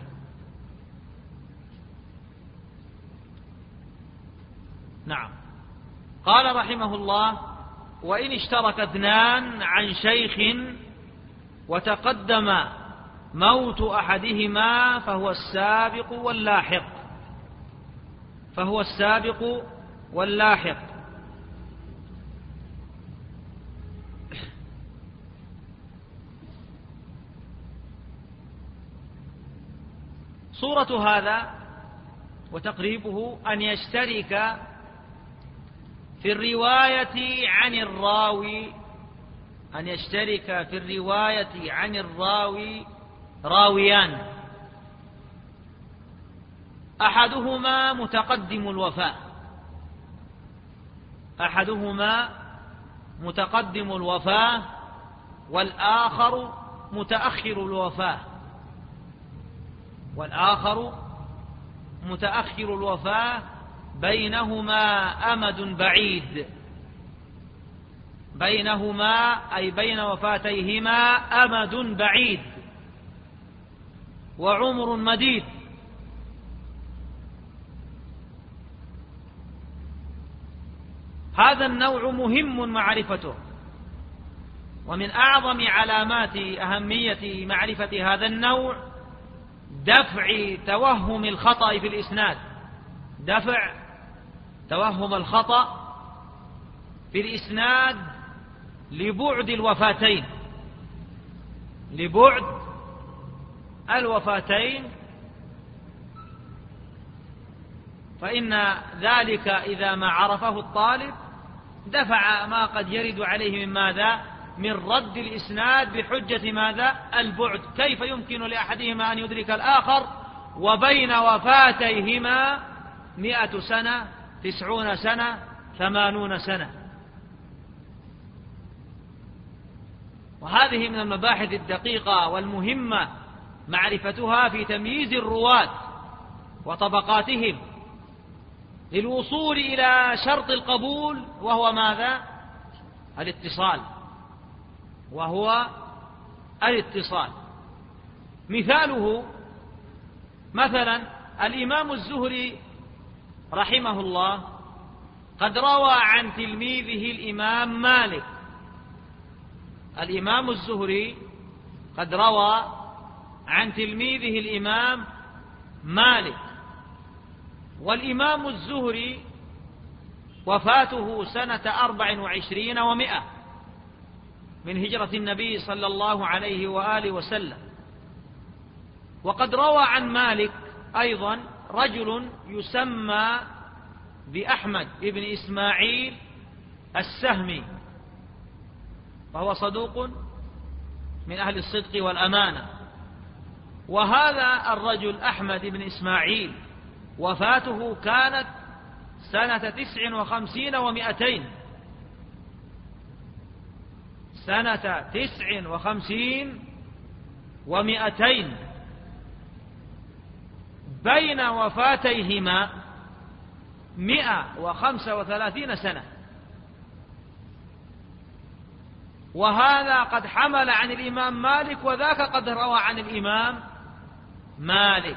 نعم. قال رحمه الله: وإن اشترك اثنان عن شيخ وتقدم موت أحدهما فهو السابق واللاحق. صورة هذا وتقريبه أن يشترك في الرواية عن الراوي راويان: أحدهما متقدم الوفاة والآخر متأخر الوفاة، بينهما أمد بعيد، بينهما أي بين وفاتيهما أمد بعيد وعمر مديد. هذا النوع مهم معرفته، ومن أعظم علامات أهمية معرفة هذا النوع دفع توهم الخطأ في الإسناد، دفع توهم الخطأ في الإسناد لبعد الوفاتين، فإن ذلك إذا ما عرفه الطالب دفع ما قد يرد عليه من ماذا؟ من رد الإسناد بحجة ماذا؟ البعد. كيف يمكن لأحدهما أن يدرك الآخر وبين وفاتيهما 100 سنة 90 سنة 80 سنة؟ وهذه من المباحث الدقيقة والمهمة معرفتها في تمييز الرواة وطبقاتهم للوصول إلى شرط القبول، وهو ماذا؟ الاتصال. مثاله مثلا الإمام الزهري رحمه الله قد روى عن تلميذه الإمام مالك. الإمام الزهري قد روى عن تلميذه الإمام مالك، والإمام الزهري وفاته سنة 24 و100 من هجرة النبي صلى الله عليه وآله وسلم، وقد روى عن مالك أيضا رجل يسمى بأحمد بن إسماعيل السهمي، وهو صدوق من أهل الصدق والأمانة. وهذا الرجل أحمد بن إسماعيل وفاته كانت سنة 59 و200، سنة 59 و200، بين وفاتيهما 135 سنة. وهذا قد حمل عن الإمام مالك، وذاك قد روى عن الإمام مالك،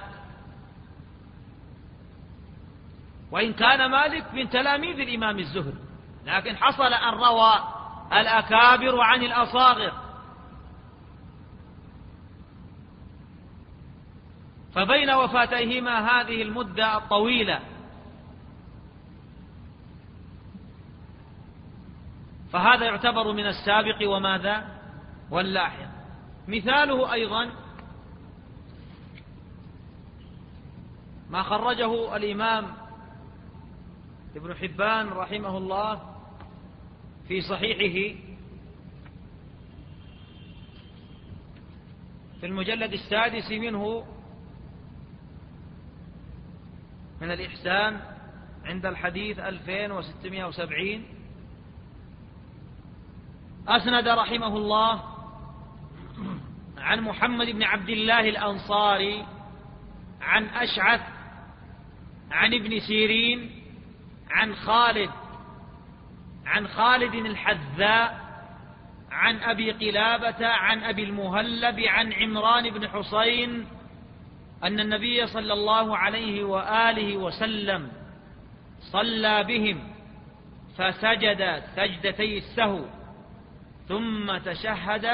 وإن كان مالك من تلاميذ الإمام الزهري، لكن حصل أن روى الأكابر عن الأصاغر. فبين وفاتيهما هذه المدة الطويلة، فهذا يعتبر من السابق وماذا واللاحق. مثاله أيضا ما خرجه الإمام ابن حبان رحمه الله في صحيحه في المجلد السادس منه من الإحسان عند الحديث 2670. أسند رحمه الله عن محمد بن عبد الله الأنصاري عن أشعث عن ابن سيرين عن خالد الحذاء عن أبي قلابة عن أبي المهلب عن عمران بن حسين أن النبي صلى الله عليه وآله وسلم صلى بهم فسجد سجدتي السهو ثم تشهد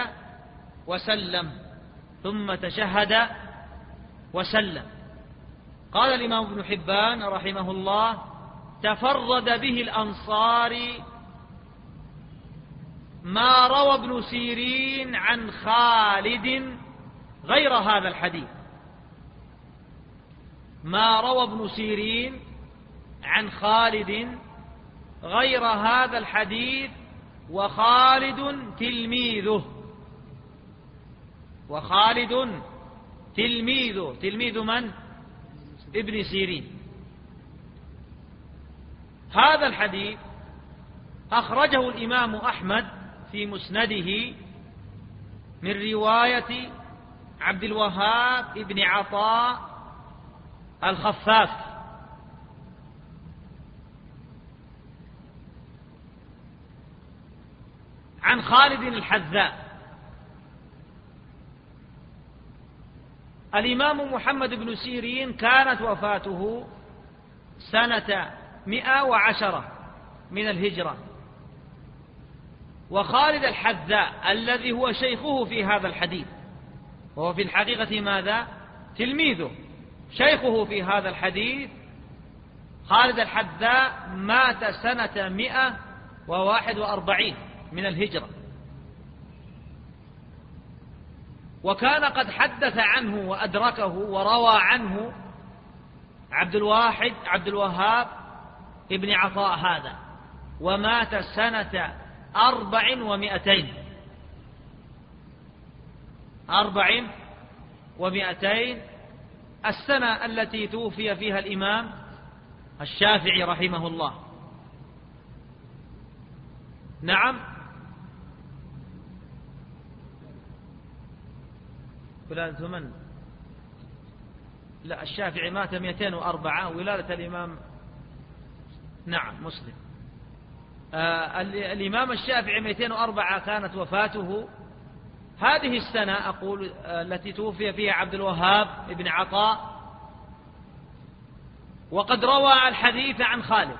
وسلم. قال الإمام ابن حبان رحمه الله: تفرد به الأنصاري ما روى ابن سيرين عن خالد غير هذا الحديث، ما روى ابن سيرين عن خالد غير هذا الحديث، وخالد تلميذ من؟ ابن سيرين. هذا الحديث أخرجه الإمام أحمد في مسنده من رواية عبد الوهاب ابن عطاء الخفاف عن خالد الحذاء. الإمام محمد بن سيرين كانت وفاته سنة 110 من الهجرة، وخالد الحذاء الذي هو شيخه في هذا الحديث، وهو في الحقيقة ماذا؟ تلميذه، شيخه في هذا الحديث. خالد الحذاء مات سنة 141 من الهجرة، وكان قد حدث عنه وأدركه وروى عنه عبد الوهاب ابن عطاء هذا، ومات سنة 400 السنة التي توفي فيها الإمام الشافعي رحمه الله. نعم، ولادة من؟ لا، الشافعي مات 204، ولادة الإمام نعم مسلم. الإمام الشافعي 204 كانت وفاته. هذه السنة أقول التي توفي فيها عبد الوهاب ابن عطاء، وقد روى الحديث عن خالد،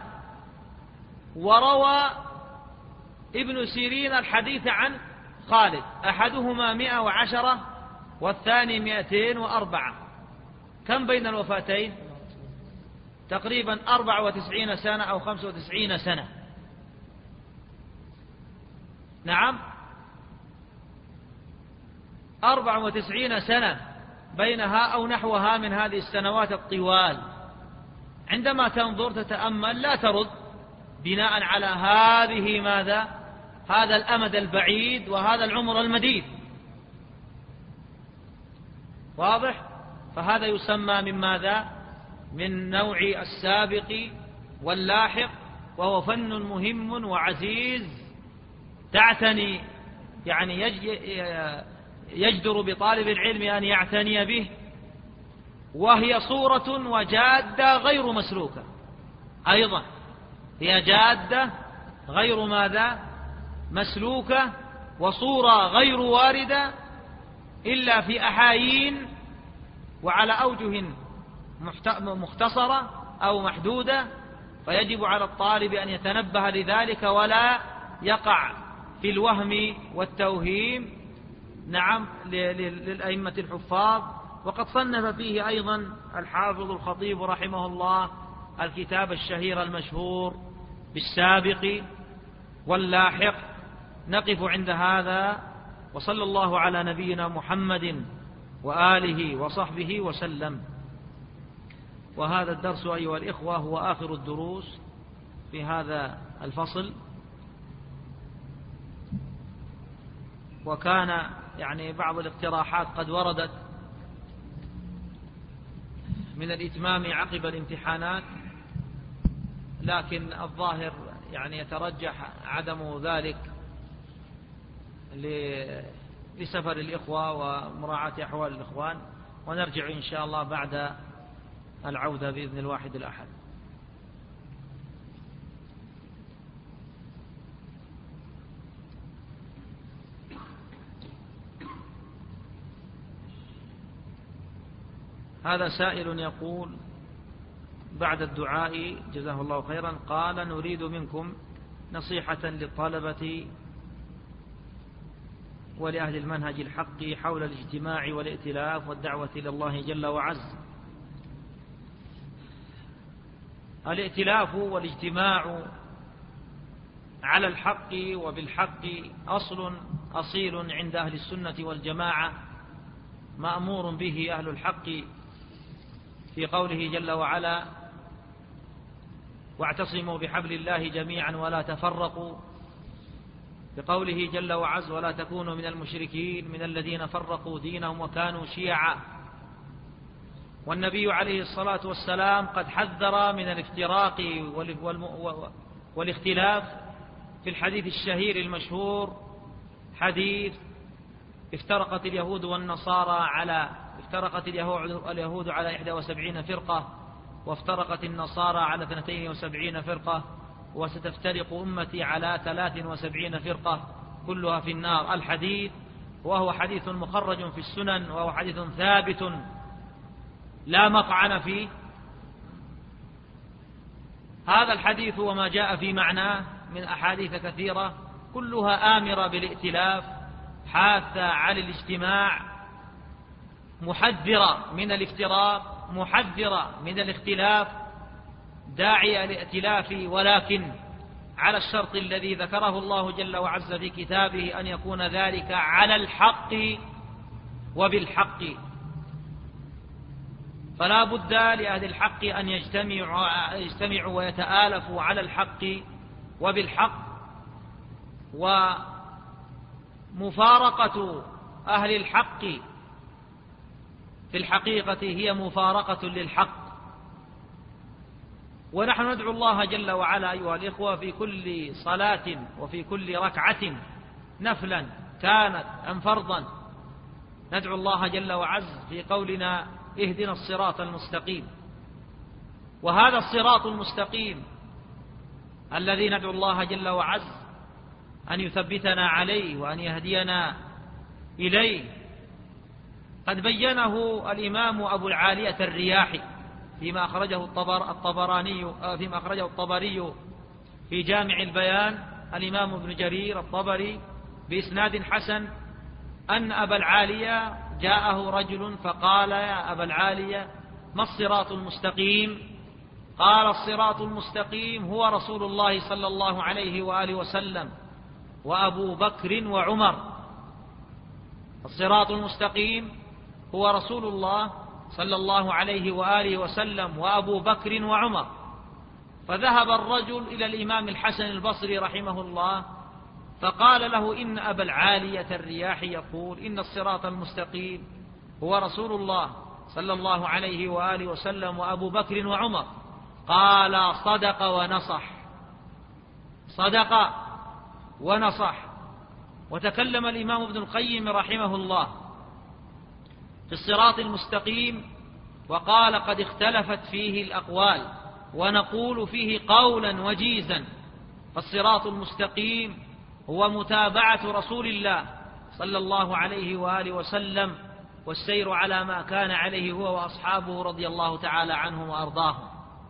وروى ابن سيرين الحديث عن خالد، أحدهما 110 والثاني 204. كم بين الوفاتين؟ تقريبا 94 سنة أو 95 سنة. نعم، 94 سنة بينها أو نحوها من هذه السنوات الطوال. عندما تنظر تتأمل لا ترد بناء على هذه ماذا؟ هذا الأمد البعيد وهذا العمر المديد. واضح؟ فهذا يسمى من ماذا؟ من نوع السابق واللاحق، وهو فن مهم وعزيز تعتني يعني يجدر بطالب العلم أن يعتني به، وهي صورة وجادة غير مسلوكة أيضا، هي جادة غير ماذا؟ مسلوكة، وصورة غير واردة إلا في أحايين وعلى أوجه مختصرة أو محدودة، فيجب على الطالب أن يتنبه لذلك ولا يقع في الوهم والتوهيم. نعم، للأئمة الحفاظ. وقد صنف فيه أيضا الحافظ الخطيب رحمه الله الكتاب الشهير المشهور بالسابق واللاحق. نقف عند هذا، وصلى الله على نبينا محمد وآله وصحبه وسلم. وهذا الدرس أيها الإخوة هو آخر الدروس في هذا الفصل، وكان يعني بعض الاقتراحات قد وردت من الإتمام عقب الامتحانات، لكن الظاهر يعني يترجح عدم ذلك لسفر الإخوة ومراعاة أحوال الإخوان، ونرجع إن شاء الله بعد العودة بإذن الواحد الأحد. هذا سائل يقول بعد الدعاء جزاه الله خيرا، قال: نريد منكم نصيحة للطلبة ولأهل المنهج الحق حول الاجتماع والائتلاف والدعوة إلى الله جل وعز. الائتلاف والاجتماع على الحق وبالحق أصيل عند أهل السنة والجماعة، مأمور به أهل الحق في قوله جل وعلا: واعتصموا بحبل الله جميعا ولا تفرقوا، بقوله جل وعز: ولا تكونوا من المشركين من الذين فرقوا دينهم وكانوا شيعا. والنبي عليه الصلاة والسلام قد حذر من الافتراق والاختلاف في الحديث الشهير المشهور، حديث افترقت اليهود على 71 فرقة، وافترقت النصارى على 72 فرقة، وستفترق أمتي على 73 فرقة كلها في النار. الحديث وهو حديث مخرج في السنن، وهو حديث ثابت لا مطعن فيه. هذا الحديث وما جاء في معناه من أحاديث كثيرة كلها آمرة بالائتلاف، حاثة على الاجتماع، محذرة من الافتراق، محذرة من الاختلاف، داعية للائتلاف، ولكن على الشرط الذي ذكره الله جل وعز في كتابه، أن يكون ذلك على الحق وبالحق. فلا بد لأهل الحق أن يجتمعوا ويتآلفوا على الحق وبالحق. ومفارقة أهل الحق في الحقيقة هي مفارقة للحق. ونحن ندعو الله جل وعلا أيها الإخوة في كل صلاة وفي كل ركعة، نفلا كانت أم فرضا، ندعو الله جل وعز في قولنا: اهدنا الصراط المستقيم. وهذا الصراط المستقيم الذي ندعو الله جل وعز أن يثبتنا عليه وأن يهدينا إليه، قد بينه الإمام أبو العالية الرياحي فيما أخرجه الطبري في جامع البيان، الإمام ابن جرير الطبري بإسناد حسن، أن أبا العالية جاءه رجل فقال: يا أبا العالية، ما الصراط المستقيم؟ قال: الصراط المستقيم هو رسول الله صلى الله عليه وآله وسلم وأبو بكر وعمر. الصراط المستقيم هو رسول الله صلى الله عليه وآله وسلم وأبو بكر وعمر. فذهب الرجل إلى الإمام الحسن البصري رحمه الله فقال له: إن أبا العالية الرياح يقول إن الصراط المستقيم هو رسول الله صلى الله عليه وآله وسلم وأبو بكر وعمر. قال: صدق ونصح، صدق ونصح. وتكلم الإمام ابن القيم رحمه الله في الصراط المستقيم وقال: قد اختلفت فيه الأقوال ونقول فيه قولا وجيزا. فالصراط المستقيم هو متابعة رسول الله صلى الله عليه وآله وسلم والسير على ما كان عليه هو وأصحابه رضي الله تعالى عنهم وأرضاهم.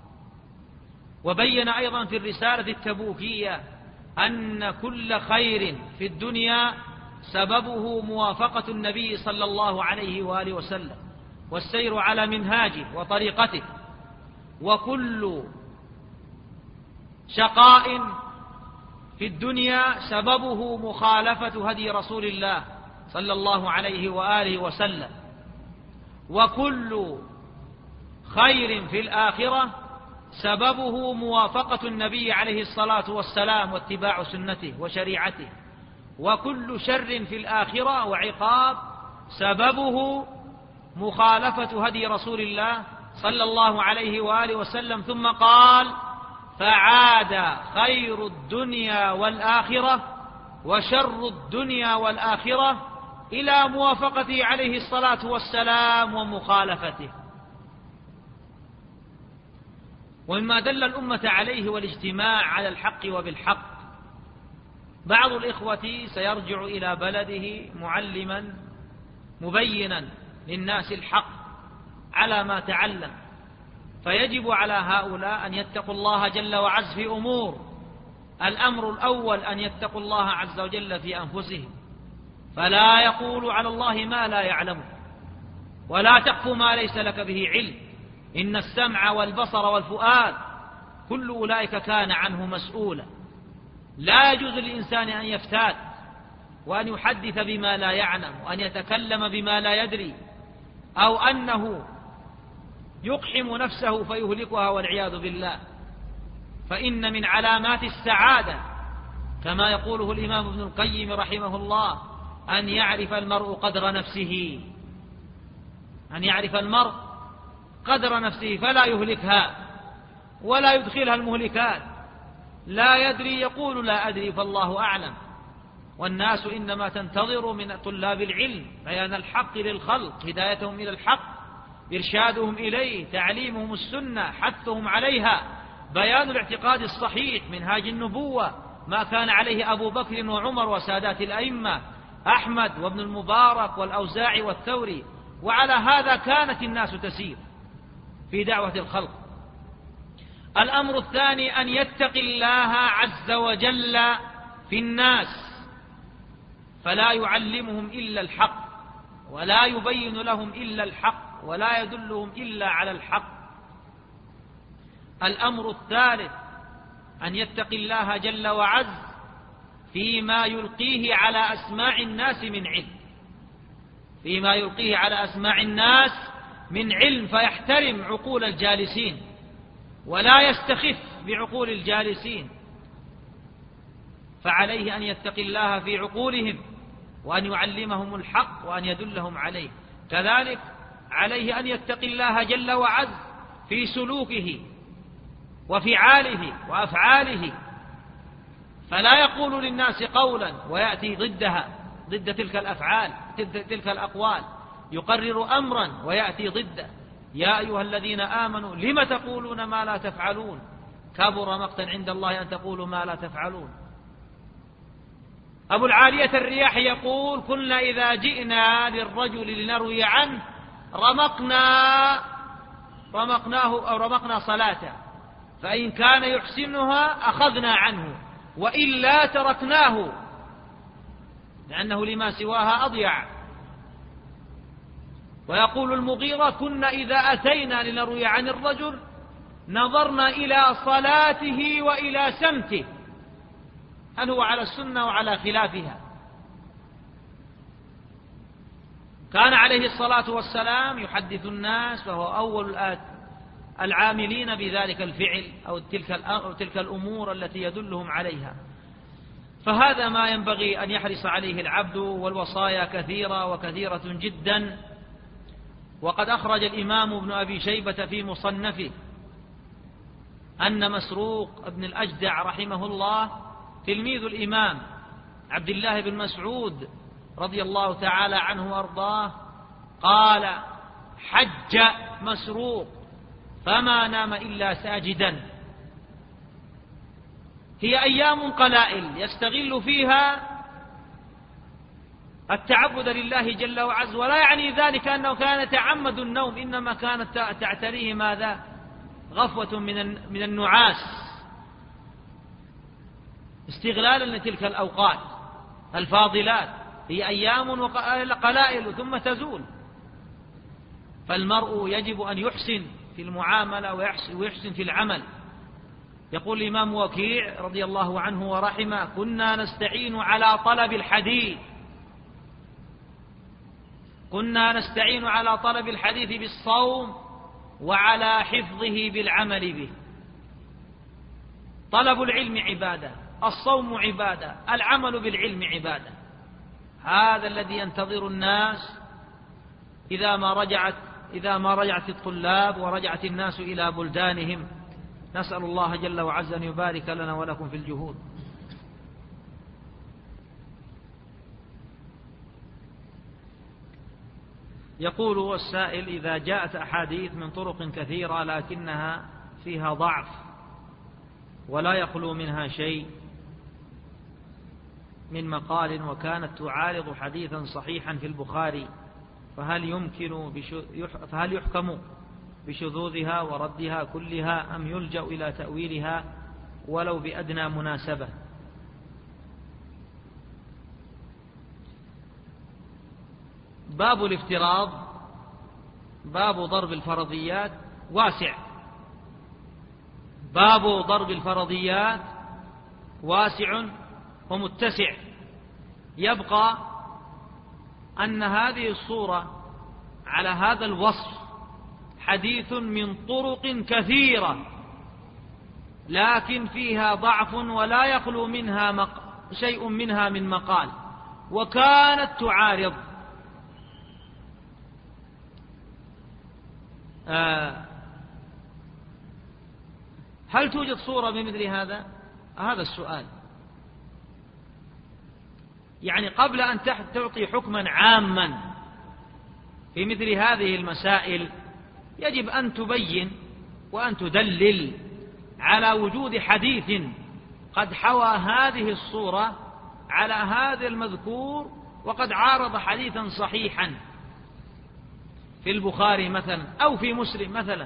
وبين أيضا في الرسالة التبوكية أن كل خير في الدنيا سببه موافقة النبي صلى الله عليه وآله وسلم والسير على منهاجه وطريقته، وكل شقاء في الدنيا سببه مخالفة هدي رسول الله صلى الله عليه وآله وسلم، وكل خير في الآخرة سببه موافقة النبي عليه الصلاة والسلام واتباع سنته وشريعته، وكل شر في الآخرة وعقاب سببه مخالفة هدي رسول الله صلى الله عليه وآله وسلم. ثم قال: فعاد خير الدنيا والآخرة وشر الدنيا والآخرة إلى موافقته عليه الصلاة والسلام ومخالفته. ومما دل الأمة عليه والاجتماع على الحق وبالحق، بعض الإخوة سيرجع إلى بلده معلما مبينا للناس الحق على ما تعلم، فيجب على هؤلاء أن يتقوا الله جل وعز في أمور. الأمر الأول أن يتقوا الله عز وجل في أنفسهم، فلا يقولوا على الله ما لا يعلمه، ولا تقف ما ليس لك به علم، إن السمع والبصر والفؤاد كل أولئك كان عنه مسؤولا. لا يجوز للإنسان أن يفتات وأن يحدث بما لا يعلم وأن يتكلم بما لا يدري، أو أنه يقحم نفسه فيهلكها والعياذ بالله. فإن من علامات السعادة كما يقوله الإمام ابن القيم رحمه الله أن يعرف المرء قدر نفسه، أن يعرف المرء قدر نفسه فلا يهلكها ولا يدخلها المهلكات. لا يدري يقول لا أدري فالله أعلم. والناس إنما تنتظر من طلاب العلم بيان الحق للخلق، هدايتهم إلى الحق، إرشادهم إليه، تعليمهم السنة، حثهم عليها، بيان الاعتقاد الصحيح، منهاج النبوة، ما كان عليه أبو بكر وعمر وسادات الأئمة أحمد وابن المبارك والأوزاعي والثوري. وعلى هذا كانت الناس تسير في دعوة الخلق. الأمر الثاني أن يتقي الله عز وجل في الناس، فلا يعلمهم إلا الحق، ولا يبين لهم إلا الحق، ولا يدلهم إلا على الحق. الأمر الثالث أن يتقي الله جل وعز فيما يلقيه على أسماع الناس من علم، فيما يلقيه على أسماع الناس من علم، فيحترم عقول الجالسين ولا يستخف بعقول الجالسين. فعليه أن يتقي الله في عقولهم وأن يعلمهم الحق وأن يدلهم عليه. كذلك عليه أن يتقي الله جل وعز في سلوكه وفعاله وأفعاله، فلا يقول للناس قولا ويأتي ضدها، ضد تلك الأفعال، ضد تلك الأقوال، يقرر أمرا ويأتي ضده. يا أيها الذين آمنوا لم تقولون ما لا تفعلون، كبر مقتا عند الله أن تقولوا ما لا تفعلون. أبو العالية الرياح يقول: كنا إذا جئنا للرجل لنروي عنه رمقنا صلاته، فإن كان يحسنها أخذنا عنه وإلا تركناه لأنه لما سواها أضيع. ويقول المغيرة: كنا إذا أتينا لنروي عن الرجل نظرنا إلى صلاته وإلى سمته، هل هو على السنة وعلى خلافها. كان عليه الصلاة والسلام يحدث الناس، فهو أول العاملين بذلك الفعل أو تلك الأمور التي يدلهم عليها. فهذا ما ينبغي أن يحرص عليه العبد، والوصايا كثيرة وكثيرة جدا. وقد أخرج الإمام ابن أبي شيبة في مصنفه أن مسروق بن الأجدع رحمه الله تلميذ الإمام عبد الله بن مسعود رضي الله تعالى عنه وأرضاه قال: حج مسروق فما نام إلا ساجدا. هي أيام قلائل يستغل فيها التعبد لله جل وعز، ولا يعني ذلك أنه كان يتعمد النوم، إنما كانت تعتريه ماذا؟ غفوة من النعاس، استغلالا لتلك الأوقات الفاضلات. هي أيام قلائل ثم تزول، فالمرء يجب أن يحسن في المعاملة ويحسن في العمل. يقول الإمام وكيع رضي الله عنه ورحمه: كنا نستعين على طلب الحديث، كنا نستعين على طلب الحديث بالصوم وعلى حفظه بالعمل به. طلب العلم عبادة، الصوم عبادة، العمل بالعلم عبادة. هذا الذي ينتظر الناس إذا ما رجعت الطلاب ورجعت الناس إلى بلدانهم. نسأل الله جل وعز أن يبارك لنا ولكم في الجهود. يقول السائل: إذا جاءت أحاديث من طرق كثيرة لكنها فيها ضعف ولا يخلو منها شيء من مقال، وكانت تعارض حديثا صحيحا في البخاري، فهل يحكم بشذوذها وردها كلها، أم يلجأ إلى تأويلها ولو بأدنى مناسبة؟ باب الافتراض، باب ضرب الفرضيات واسع. باب ضرب الفرضيات واسع ومتسع. يبقى أن هذه الصورة على هذا الوصف حديث من طرق كثيرة، لكن فيها ضعف ولا يخلو منها شيء منها من مقال، وكانت تعارض. هل توجد صورة بمثل هذا؟ هذا السؤال. يعني قبل أن تعطي حكما عاما في مثل هذه المسائل يجب أن تبين وأن تدلل على وجود حديث قد حوى هذه الصورة على هذا المذكور، وقد عارض حديثا صحيحا في البخاري مثلا أو في مسلم مثلا.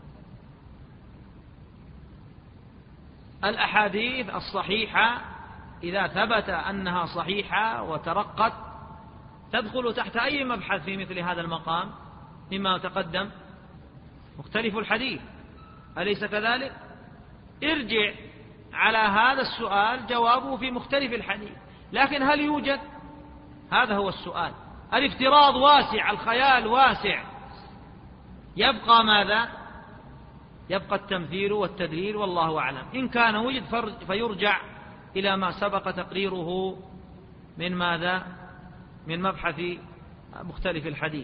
الأحاديث الصحيحة إذا ثبت أنها صحيحة وترقت تدخل تحت أي مبحث في مثل هذا المقام مما تقدم؟ مختلف الحديث، أليس كذلك؟ ارجع على هذا السؤال جوابه في مختلف الحديث. لكن هل يوجد؟ هذا هو السؤال. الافتراض واسع، الخيال واسع، يبقى ماذا؟ يبقى التمثيل والتدليل، والله أعلم. إن كان وجد فيرجع إلى ما سبق تقريره من ماذا؟ من مبحث مختلف الحديث.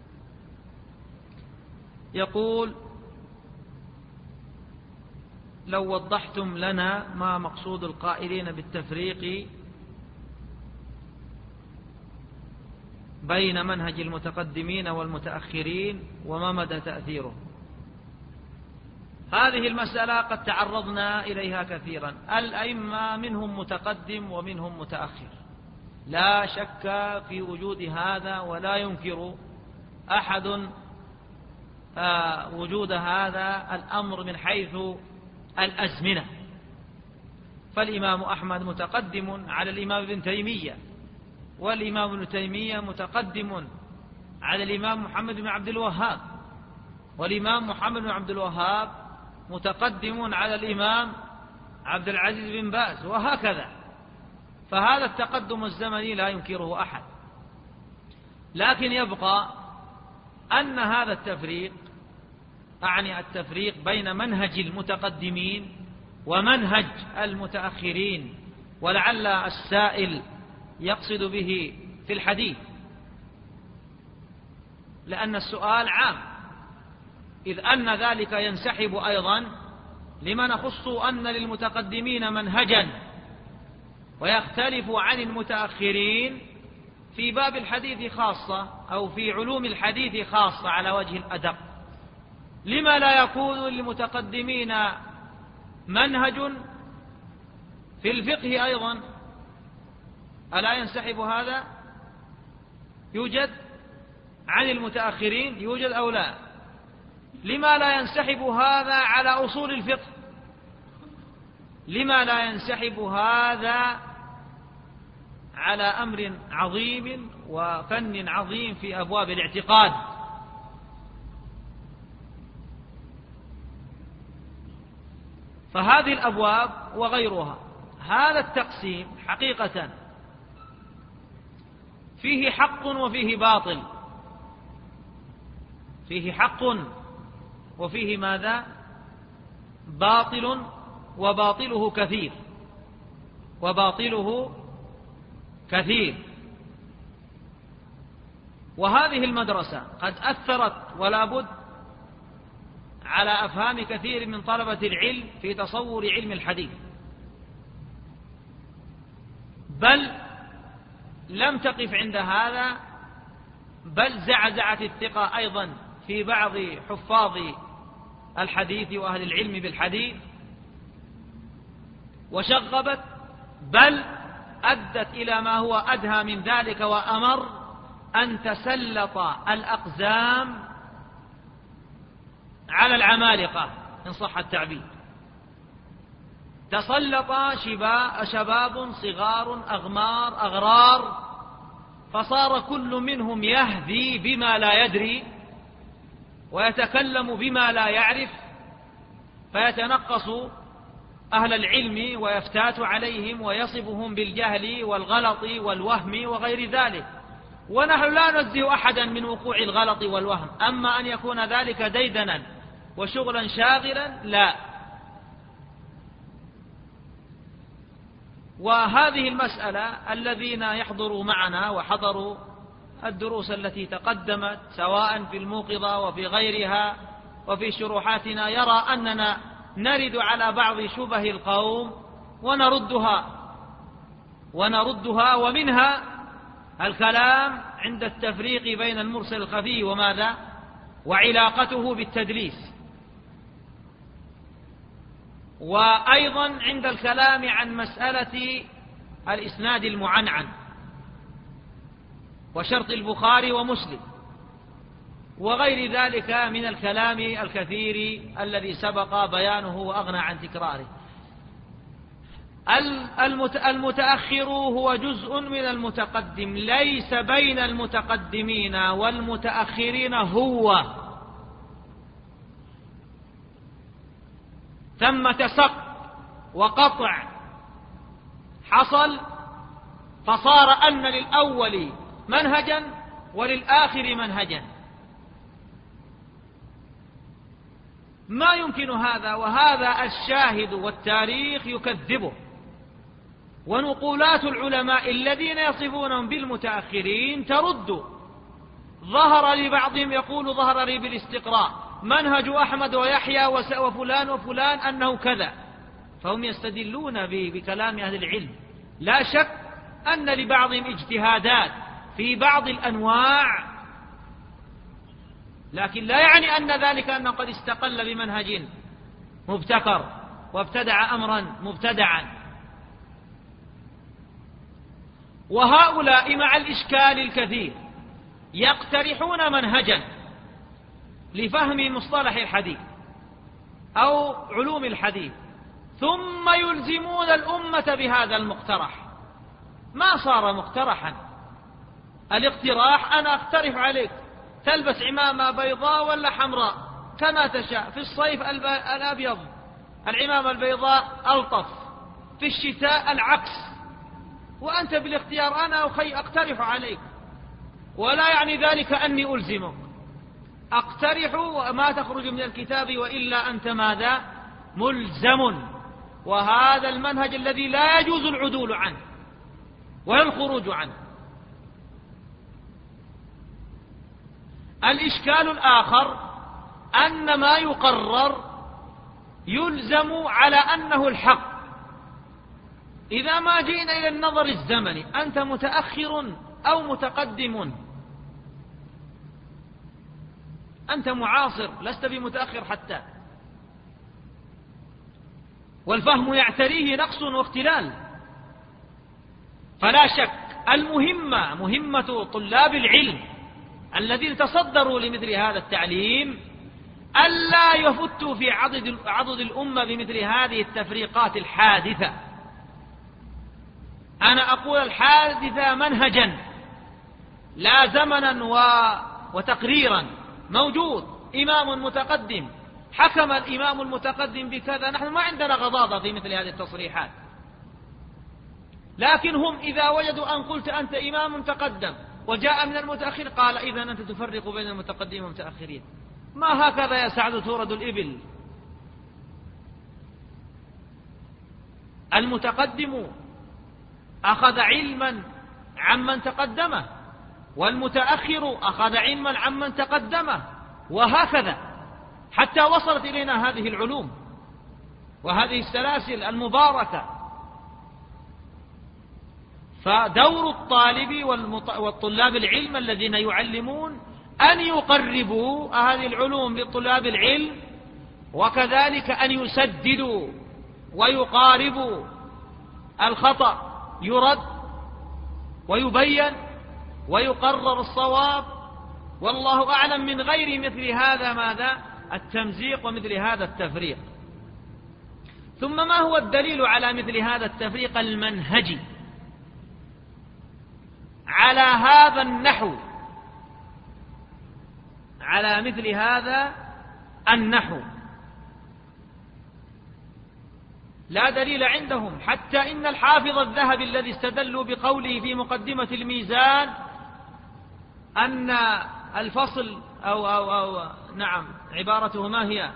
يقول: لو وضحتم لنا ما مقصود القائلين بالتفريق بين منهج المتقدمين والمتأخرين وما مدى تأثيره. هذه المسألة قد تعرضنا إليها كثيرا. الأئمة منهم متقدم ومنهم متأخر، لا شك في وجود هذا، ولا ينكر أحد وجود هذا الأمر من حيث الأزمنة. فالإمام أحمد متقدم على الإمام ابن تيمية، والإمام ابن تيمية متقدم على الإمام محمد بن عبد الوهاب، والإمام محمد بن عبد الوهاب متقدم على الإمام عبد العزيز بن باز، وهكذا. فهذا التقدم الزمني لا ينكره أحد. لكن يبقى أن هذا التفريق، أعني التفريق بين منهج المتقدمين ومنهج المتأخرين، ولعل السائل يقصد به في الحديث، لأن السؤال عام، إذ أن ذلك ينسحب أيضا لما نخص أن للمتقدمين منهجا ويختلف عن المتأخرين في باب الحديث خاصة أو في علوم الحديث خاصة على وجه الأدق. لما لا يكون للمتقدمين منهج في الفقه أيضا؟ ألا ينسحب هذا؟ يوجد عن المتأخرين، يوجد أو لا؟ لما لا ينسحب هذا على أصول الفقه؟ لما لا ينسحب هذا على أمر عظيم وفن عظيم في أبواب الاعتقاد؟ فهذه الأبواب وغيرها، هذا التقسيم حقيقة فيه حق وفيه باطل، فيه حق وفيه ماذا؟ باطل، وباطله كثير، وباطله كثير. وهذه المدرسة قد أثرت ولا بد على أفهام كثير من طلبة العلم في تصور علم الحديث، بل لم تقف عند هذا، بل زعزعت الثقة أيضا في بعض حفاظ الحديث وأهل العلم بالحديث، وشغبت، بل أدت إلى ما هو أدهى من ذلك وأمر، أن تسلط الأقزام على العمالقة إن صح التعبير. تسلط شباب صغار أغمار أغرار، فصار كل منهم يهذي بما لا يدري ويتكلم بما لا يعرف، فيتنقص أهل العلم ويفتات عليهم ويصفهم بالجهل والغلط والوهم وغير ذلك. ونحن لا ننزه أحدا من وقوع الغلط والوهم، أما أن يكون ذلك ديدنا وشغلا شاغلا لا. وهذه المسألة الذين يحضروا معنا وحضروا الدروس التي تقدمت سواء في الموقظة وفي غيرها وفي شروحاتنا يرى أننا نرد على بعض شبه القوم ونردها، ومنها الكلام عند التفريق بين المرسل الخفي وماذا؟ وعلاقته بالتدليس، وأيضا عند الكلام عن مسألة الإسناد المعنعن وشرط البخاري ومسلم وغير ذلك من الكلام الكثير الذي سبق بيانه وأغنى عن تكراره. المتأخر هو جزء من المتقدم، ليس بين المتقدمين والمتأخرين هو ثمة سق وقطع حصل، فصار أن للأول منهجا وللآخر منهجا. ما يمكن هذا، وهذا الشاهد والتاريخ يكذبه. ونقولات العلماء الذين يصفونهم بالمتأخرين ترد. ظهر لبعضهم يقول ظهر لي بالاستقراء منهج أحمد ويحيى وفلان وفلان أنه كذا، فهم يستدلون بكلام أهل العلم. لا شك أن لبعضهم اجتهادات في بعض الأنواع، لكن لا يعني أن ذلك أنه قد استقل بمنهج مبتكر وابتدع أمرا مبتدعا. وهؤلاء مع الإشكال الكثير يقترحون منهجا لفهم مصطلح الحديث أو علوم الحديث، ثم يلزمون الأمة بهذا المقترح. ما صار مقترحا. الاقتراح أنا أقترح عليك تلبس عمامة بيضاء ولا حمراء كما تشاء، في الصيف الأبيض العمامة البيضاء ألطف، في الشتاء العكس، وأنت بالاختيار. أنا أقترح عليك، ولا يعني ذلك أني ألزمك، أقترح ما تخرج من الكتاب وإلا أنت ماذا؟ ملزم. وهذا المنهج الذي لا يجوز العدول عنه ولا الخروج عنه. الإشكال الآخر أن ما يقرر يلزم على أنه الحق. إذا ما جئنا إلى النظر الزمني، أنت متأخر أو متقدم؟ أنت معاصر، لست بمتأخر حتى، والفهم يعتريه نقص واختلال. فلا شك مهمة طلاب العلم الذين تصدروا لمثل هذا التعليم ألا يفتوا في عضد الأمة بمثل هذه التفريقات الحادثة. أنا أقول الحادثة منهجا لا زمنا وتقريرا. موجود إمام متقدم، حكم الإمام المتقدم بكذا، نحن ما عندنا غضاضة في مثل هذه التصريحات، لكن هم إذا وجدوا أن قلت أنت إمام تقدم وجاء من المتأخر قال إذا أنت تفرق بين المتقدمين والمتأخرين. ما هكذا يا سعد تورد الإبل. المتقدم أخذ علما عمن تقدمه، والمتأخر أخذ علما عمن تقدمه، وهكذا حتى وصلت إلينا هذه العلوم وهذه السلاسل المباركة. فدور الطالب والطلاب العلم الذين يعلمون أن يقربوا هذه العلوم لطلاب العلم، وكذلك أن يسددوا ويقاربوا الخطأ، يرد ويبين ويقرر الصواب، والله أعلم، من غير مثل هذا ماذا؟ التمزيق ومثل هذا التفريق. ثم ما هو الدليل على مثل هذا التفريق المنهجي على هذا النحو، على مثل هذا النحو؟ لا دليل عندهم. حتى إن الحافظ الذهبي الذي استدلوا بقوله في مقدمة الميزان أن الفصل أو نعم عبارته ما هي؟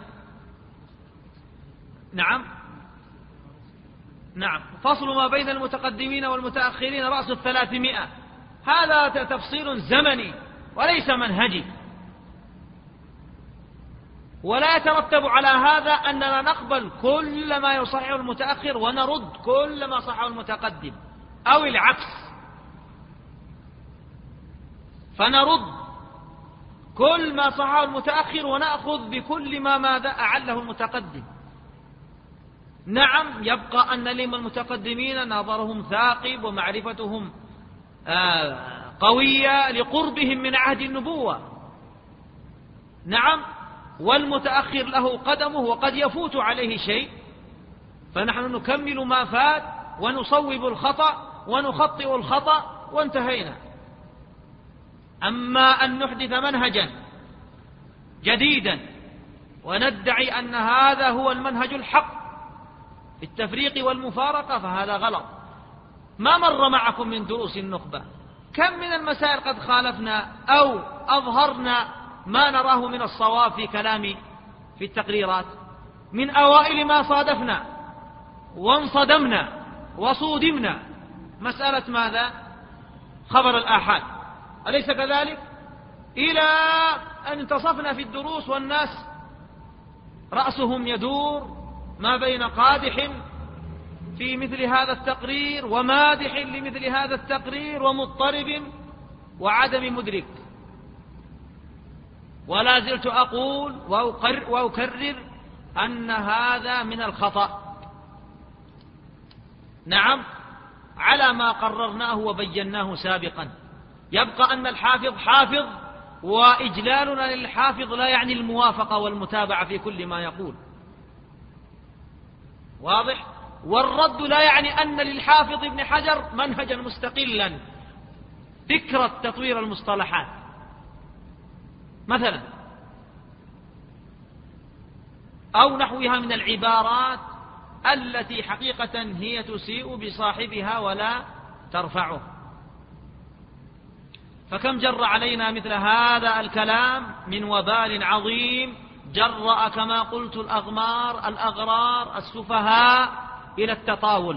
نعم فصل ما بين المتقدمين والمتأخرين رأس 300. هذا تفصيل زمني وليس منهجي، ولا يترتب على هذا أننا نقبل كل ما يصحح المتأخر ونرد كل ما صحح المتقدم، أو العكس، فنرد كل ما صححه المتأخر ونأخذ بكل ما ماذا أعله المتقدم. نعم يبقى أن لهم المتقدمين نظرهم ثاقب ومعرفتهم قوية لقربهم من عهد النبوة، نعم، والمتأخر له قدمه وقد يفوت عليه شيء، فنحن نكمل ما فات ونصوب الخطأ ونخطئ الخطأ وانتهينا. أما أن نحدث منهجا جديدا وندعي أن هذا هو المنهج الحق في التفريق والمفارقة فهذا غلط. ما مر معكم من دروس النخبة كم من المسائل قد خالفنا أو أظهرنا ما نراه من الصواب في كلام في التقريرات؟ من أوائل ما صادفنا وانصدمنا وصودمنا مسألة ماذا؟ خبر الآحاد، أليس كذلك؟ إلى أن انتصفنا في الدروس والناس رأسهم يدور ما بين قادح في مثل هذا التقرير ومادح لمثل هذا التقرير ومضطرب وعدم مدرك. ولا زلت أقول وأكرر أن هذا من الخطأ، نعم، على ما قررناه وبيناه سابقا. يبقى أن الحافظ حافظ، وإجلالنا للحافظ لا يعني الموافقة والمتابعة في كل ما يقول، واضح؟ والرد لا يعني أن للحافظ ابن حجر منهجا مستقلا، فكرة تطوير المصطلحات مثلا أو نحوها من العبارات التي حقيقة هي تسيء بصاحبها ولا ترفعه. فكم جر علينا مثل هذا الكلام من وبال عظيم جرأ كما قلت الأغرار السفهاء إلى التطاول.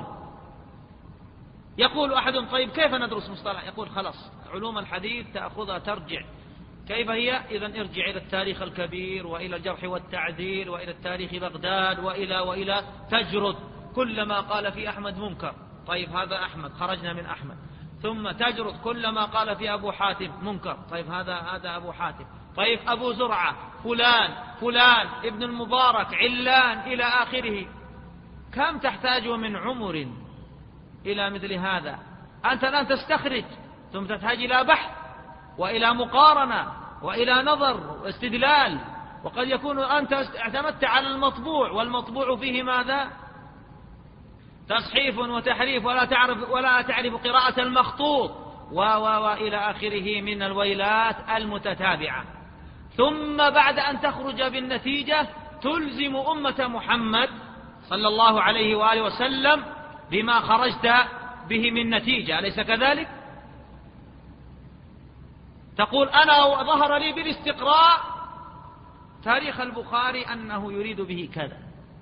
يقول أحد: طيب كيف ندرس مصطلح؟ يقول: خلاص، علوم الحديث تأخذها ترجع. كيف هي؟ إذن ارجع إلى التاريخ الكبير وإلى الجرح والتعديل وإلى التاريخ بغداد وإلى تجرد كل ما قال في أحمد منكر. طيب هذا أحمد، خرجنا من أحمد. ثم تجرد كل ما قال في أبو حاتم منكر. طيب هذا أبو حاتم. طيب أبو زرعة فلان ابن المبارك علان إلى آخره. كم تحتاج من عمر إلى مثل هذا؟ أنت الآن تستخرج ثم تحتاج إلى بحث وإلى مقارنة وإلى نظر واستدلال، وقد يكون أنت اعتمدت على المطبوع، والمطبوع فيه ماذا؟ تصحيف وتحريف، ولا تعرف قراءة المخطوط وإلى آخره من الويلات المتتابعة. ثم بعد أن تخرج بالنتيجة تلزم أمة محمد صلى الله عليه وآله وسلم بما خرجت به من نتيجة، أليس كذلك؟ تقول: أنا ظهر لي بالاستقراء تاريخ البخاري أنه يريد به كذا.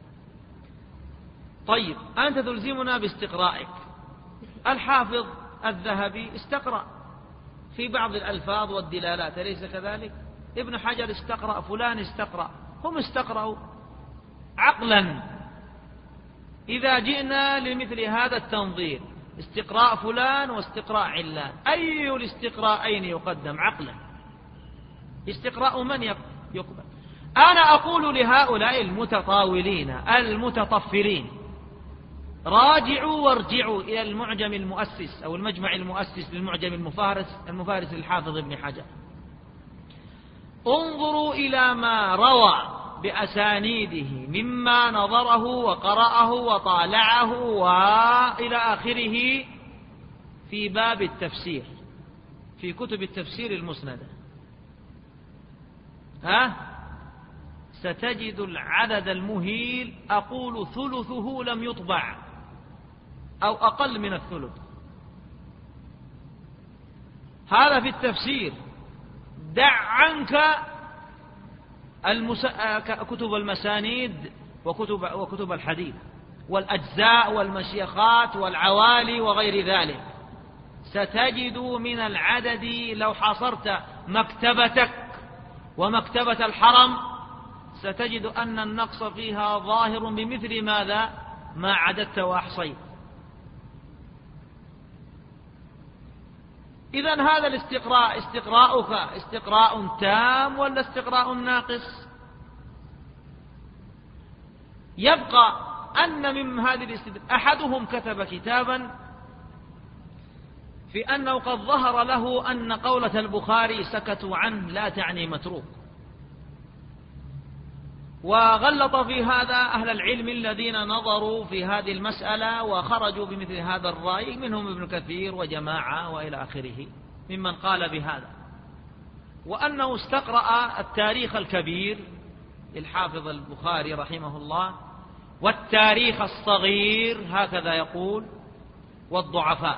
طيب أنت تلزمنا باستقرائك. الحافظ الذهبي استقرأ في بعض الألفاظ والدلالات، أليس كذلك؟ ابن حجر استقرأ، فلان استقرأ، هم استقرأوا عقلا. إذا جئنا لمثل هذا التنظير، استقراء فلان واستقراء علان، أي الاستقراءين يقدم عقلا؟ استقراء من يقبل؟ أنا أقول لهؤلاء المتطاولين المتطفلين: راجعوا وارجعوا إلى المعجم المؤسس أو المجمع المؤسس للمعجم المفارس للحافظ ابن حجر، انظروا إلى ما روى بأسانيده مما نظره وقرأه وطالعه وإلى آخره في باب التفسير، في كتب التفسير المسندة. ستجد العدد المهيل، أقول ثلثه لم يطبع أو أقل من الثلث. هذا في التفسير. دع عنك كتب المسانيد وكتب الحديث والأجزاء والمشيخات والعوالي وغير ذلك. ستجد من العدد لو حاصرت مكتبتك ومكتبة الحرم ستجد أن النقص فيها ظاهر بمثل ماذا؟ ما عددت وأحصيت. إذن هذا الاستقراء استقراؤك استقراء تام ولا استقراء ناقص؟ يبقى أن من هذه الاستقراء أحدهم كتب كتابا في أنه قد ظهر له أن قولة البخاري سكتوا عنه لا تعني متروك، وغلط في هذا أهل العلم الذين نظروا في هذه المسألة وخرجوا بمثل هذا الرأي، منهم ابن كثير وجماعة وإلى آخره ممن قال بهذا، وأنه استقرأ التاريخ الكبير للحافظ البخاري رحمه الله والتاريخ الصغير هكذا يقول والضعفاء.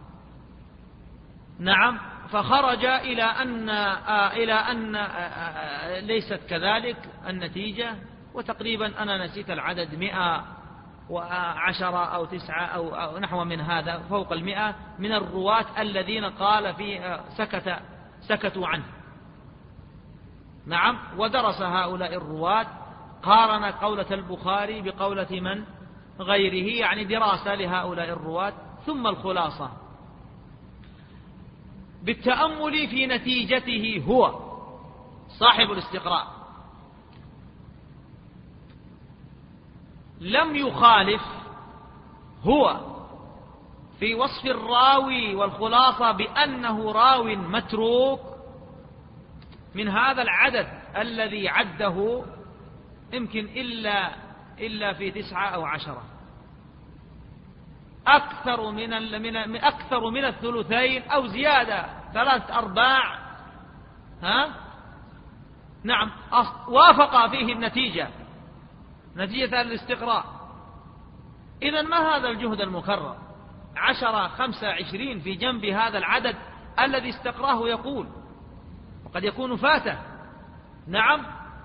نعم، فخرج إلى أن ليست كذلك النتيجة. وتقريبا أنا نسيت العدد 110 أو 9 أو نحو من هذا، فوق 100 من الرواة الذين قال في سكتوا عنه. نعم، ودرس هؤلاء الرواة، قارن قولة البخاري بقولة من غيره، يعني دراسة لهؤلاء الرواة. ثم الخلاصة بالتأمل في نتيجته هو صاحب الاستقراء لم يخالف هو في وصف الراوي والخلاصة بأنه راو متروك من هذا العدد الذي عده يمكن إلا في 9 أو 10، أكثر من الثلثين أو زيادة 3/4. نعم، وافق فيه النتيجة، نتيجة الاستقراء. إذن ما هذا الجهد المكرر؟ 10 25 في جنب هذا العدد الذي استقراه يقول، وقد يكون فاته. نعم،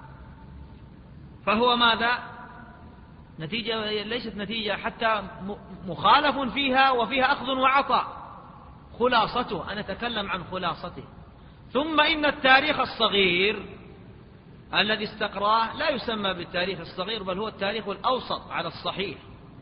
فهو ماذا؟ نتيجة ليست نتيجة حتى مخالف فيها وفيها أخذ وعطاء. خلاصته، أنا أتكلم عن خلاصته. ثم إن التاريخ الصغير الذي استقراه لا يسمى بالتاريخ الصغير، بل هو التاريخ الأوسط على الصحيح.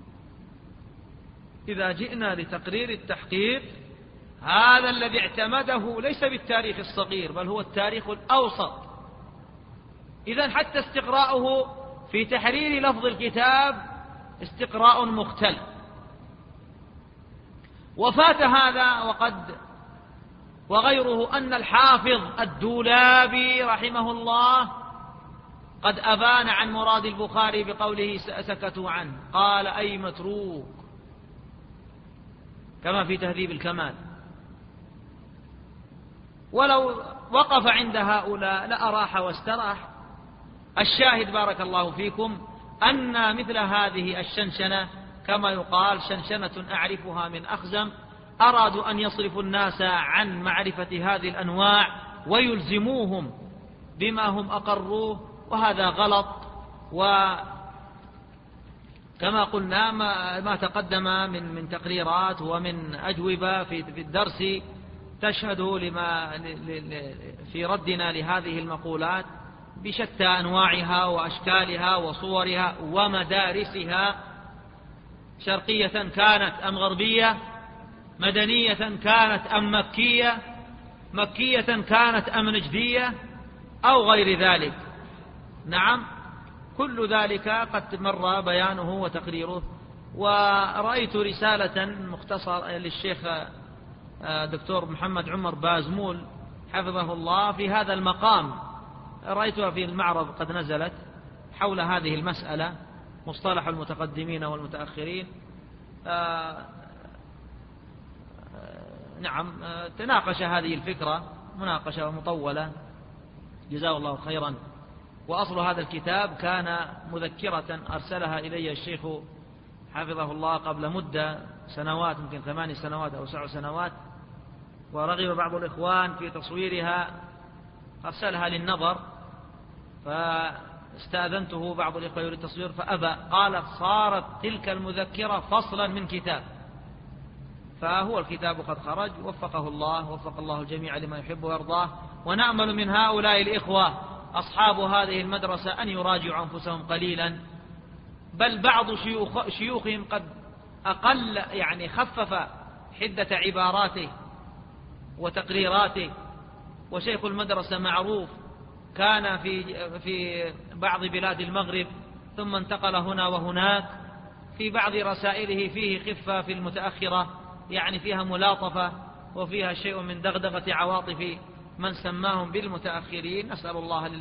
إذا جئنا لتقرير التحقيق، هذا الذي اعتمده ليس بالتاريخ الصغير، بل هو التاريخ الأوسط. إذن حتى استقراؤه في تحرير لفظ الكتاب استقراء مختل. وفات هذا وغيره أن الحافظ الدولابي رحمه الله قد أبان عن مراد البخاري بقوله سكتوا عنه، قال أي متروك، كما في تهذيب الكمال. ولو وقف عند هؤلاء لأراح واستراح. الشاهد بارك الله فيكم أن مثل هذه الشنشنة كما يقال شنشنة أعرفها من أخزم، أرادوا أن يصرفوا الناس عن معرفة هذه الأنواع ويلزموهم بما هم أقروه، وهذا غلط. وكما قلنا ما تقدم من تقريرات ومن أجوبة في الدرس تشهد في ردنا لهذه المقولات بشتى أنواعها وأشكالها وصورها ومدارسها، شرقية كانت أم غربية، مدنية كانت أم مكية، مكية كانت أم نجدية أو غير ذلك. نعم، كل ذلك قد مر بيانه وتقريره. ورأيت رسالة مختصرة للشيخ دكتور محمد عمر بازمول حفظه الله في هذا المقام، رأيتها في المعرض قد نزلت حول هذه المسألة، مصطلح المتقدمين والمتأخرين. نعم، تناقش هذه الفكرة مناقشة مطولة، جزاه الله خيرا. وأصل هذا الكتاب كان مذكرة أرسلها إلي الشيخ حفظه الله قبل مدة سنوات، يمكن 8 سنوات أو 7 سنوات، ورغب بعض الإخوان في تصويرها، أرسلها للنظر، فاستأذنته بعض الإخوة يريد التصوير فأبى، قال صارت تلك المذكرة فصلا من كتاب. فهو الكتاب قد خرج، وفقه الله، وفق الله الجميع لما يحب ويرضاه. ونأمل من هؤلاء الإخوة أصحاب هذه المدرسة أن يراجعوا أنفسهم قليلا، بل بعض شيوخهم قد أقل خفف حدة عباراته وتقريراته. وشيخ المدرسة معروف، كان في بعض بلاد المغرب ثم انتقل هنا وهناك. في بعض رسائله فيه خفة في المتأخرة، فيها ملاطفة وفيها شيء من دغدغة عواطف من سماهم بالمتأخرين. نسأل الله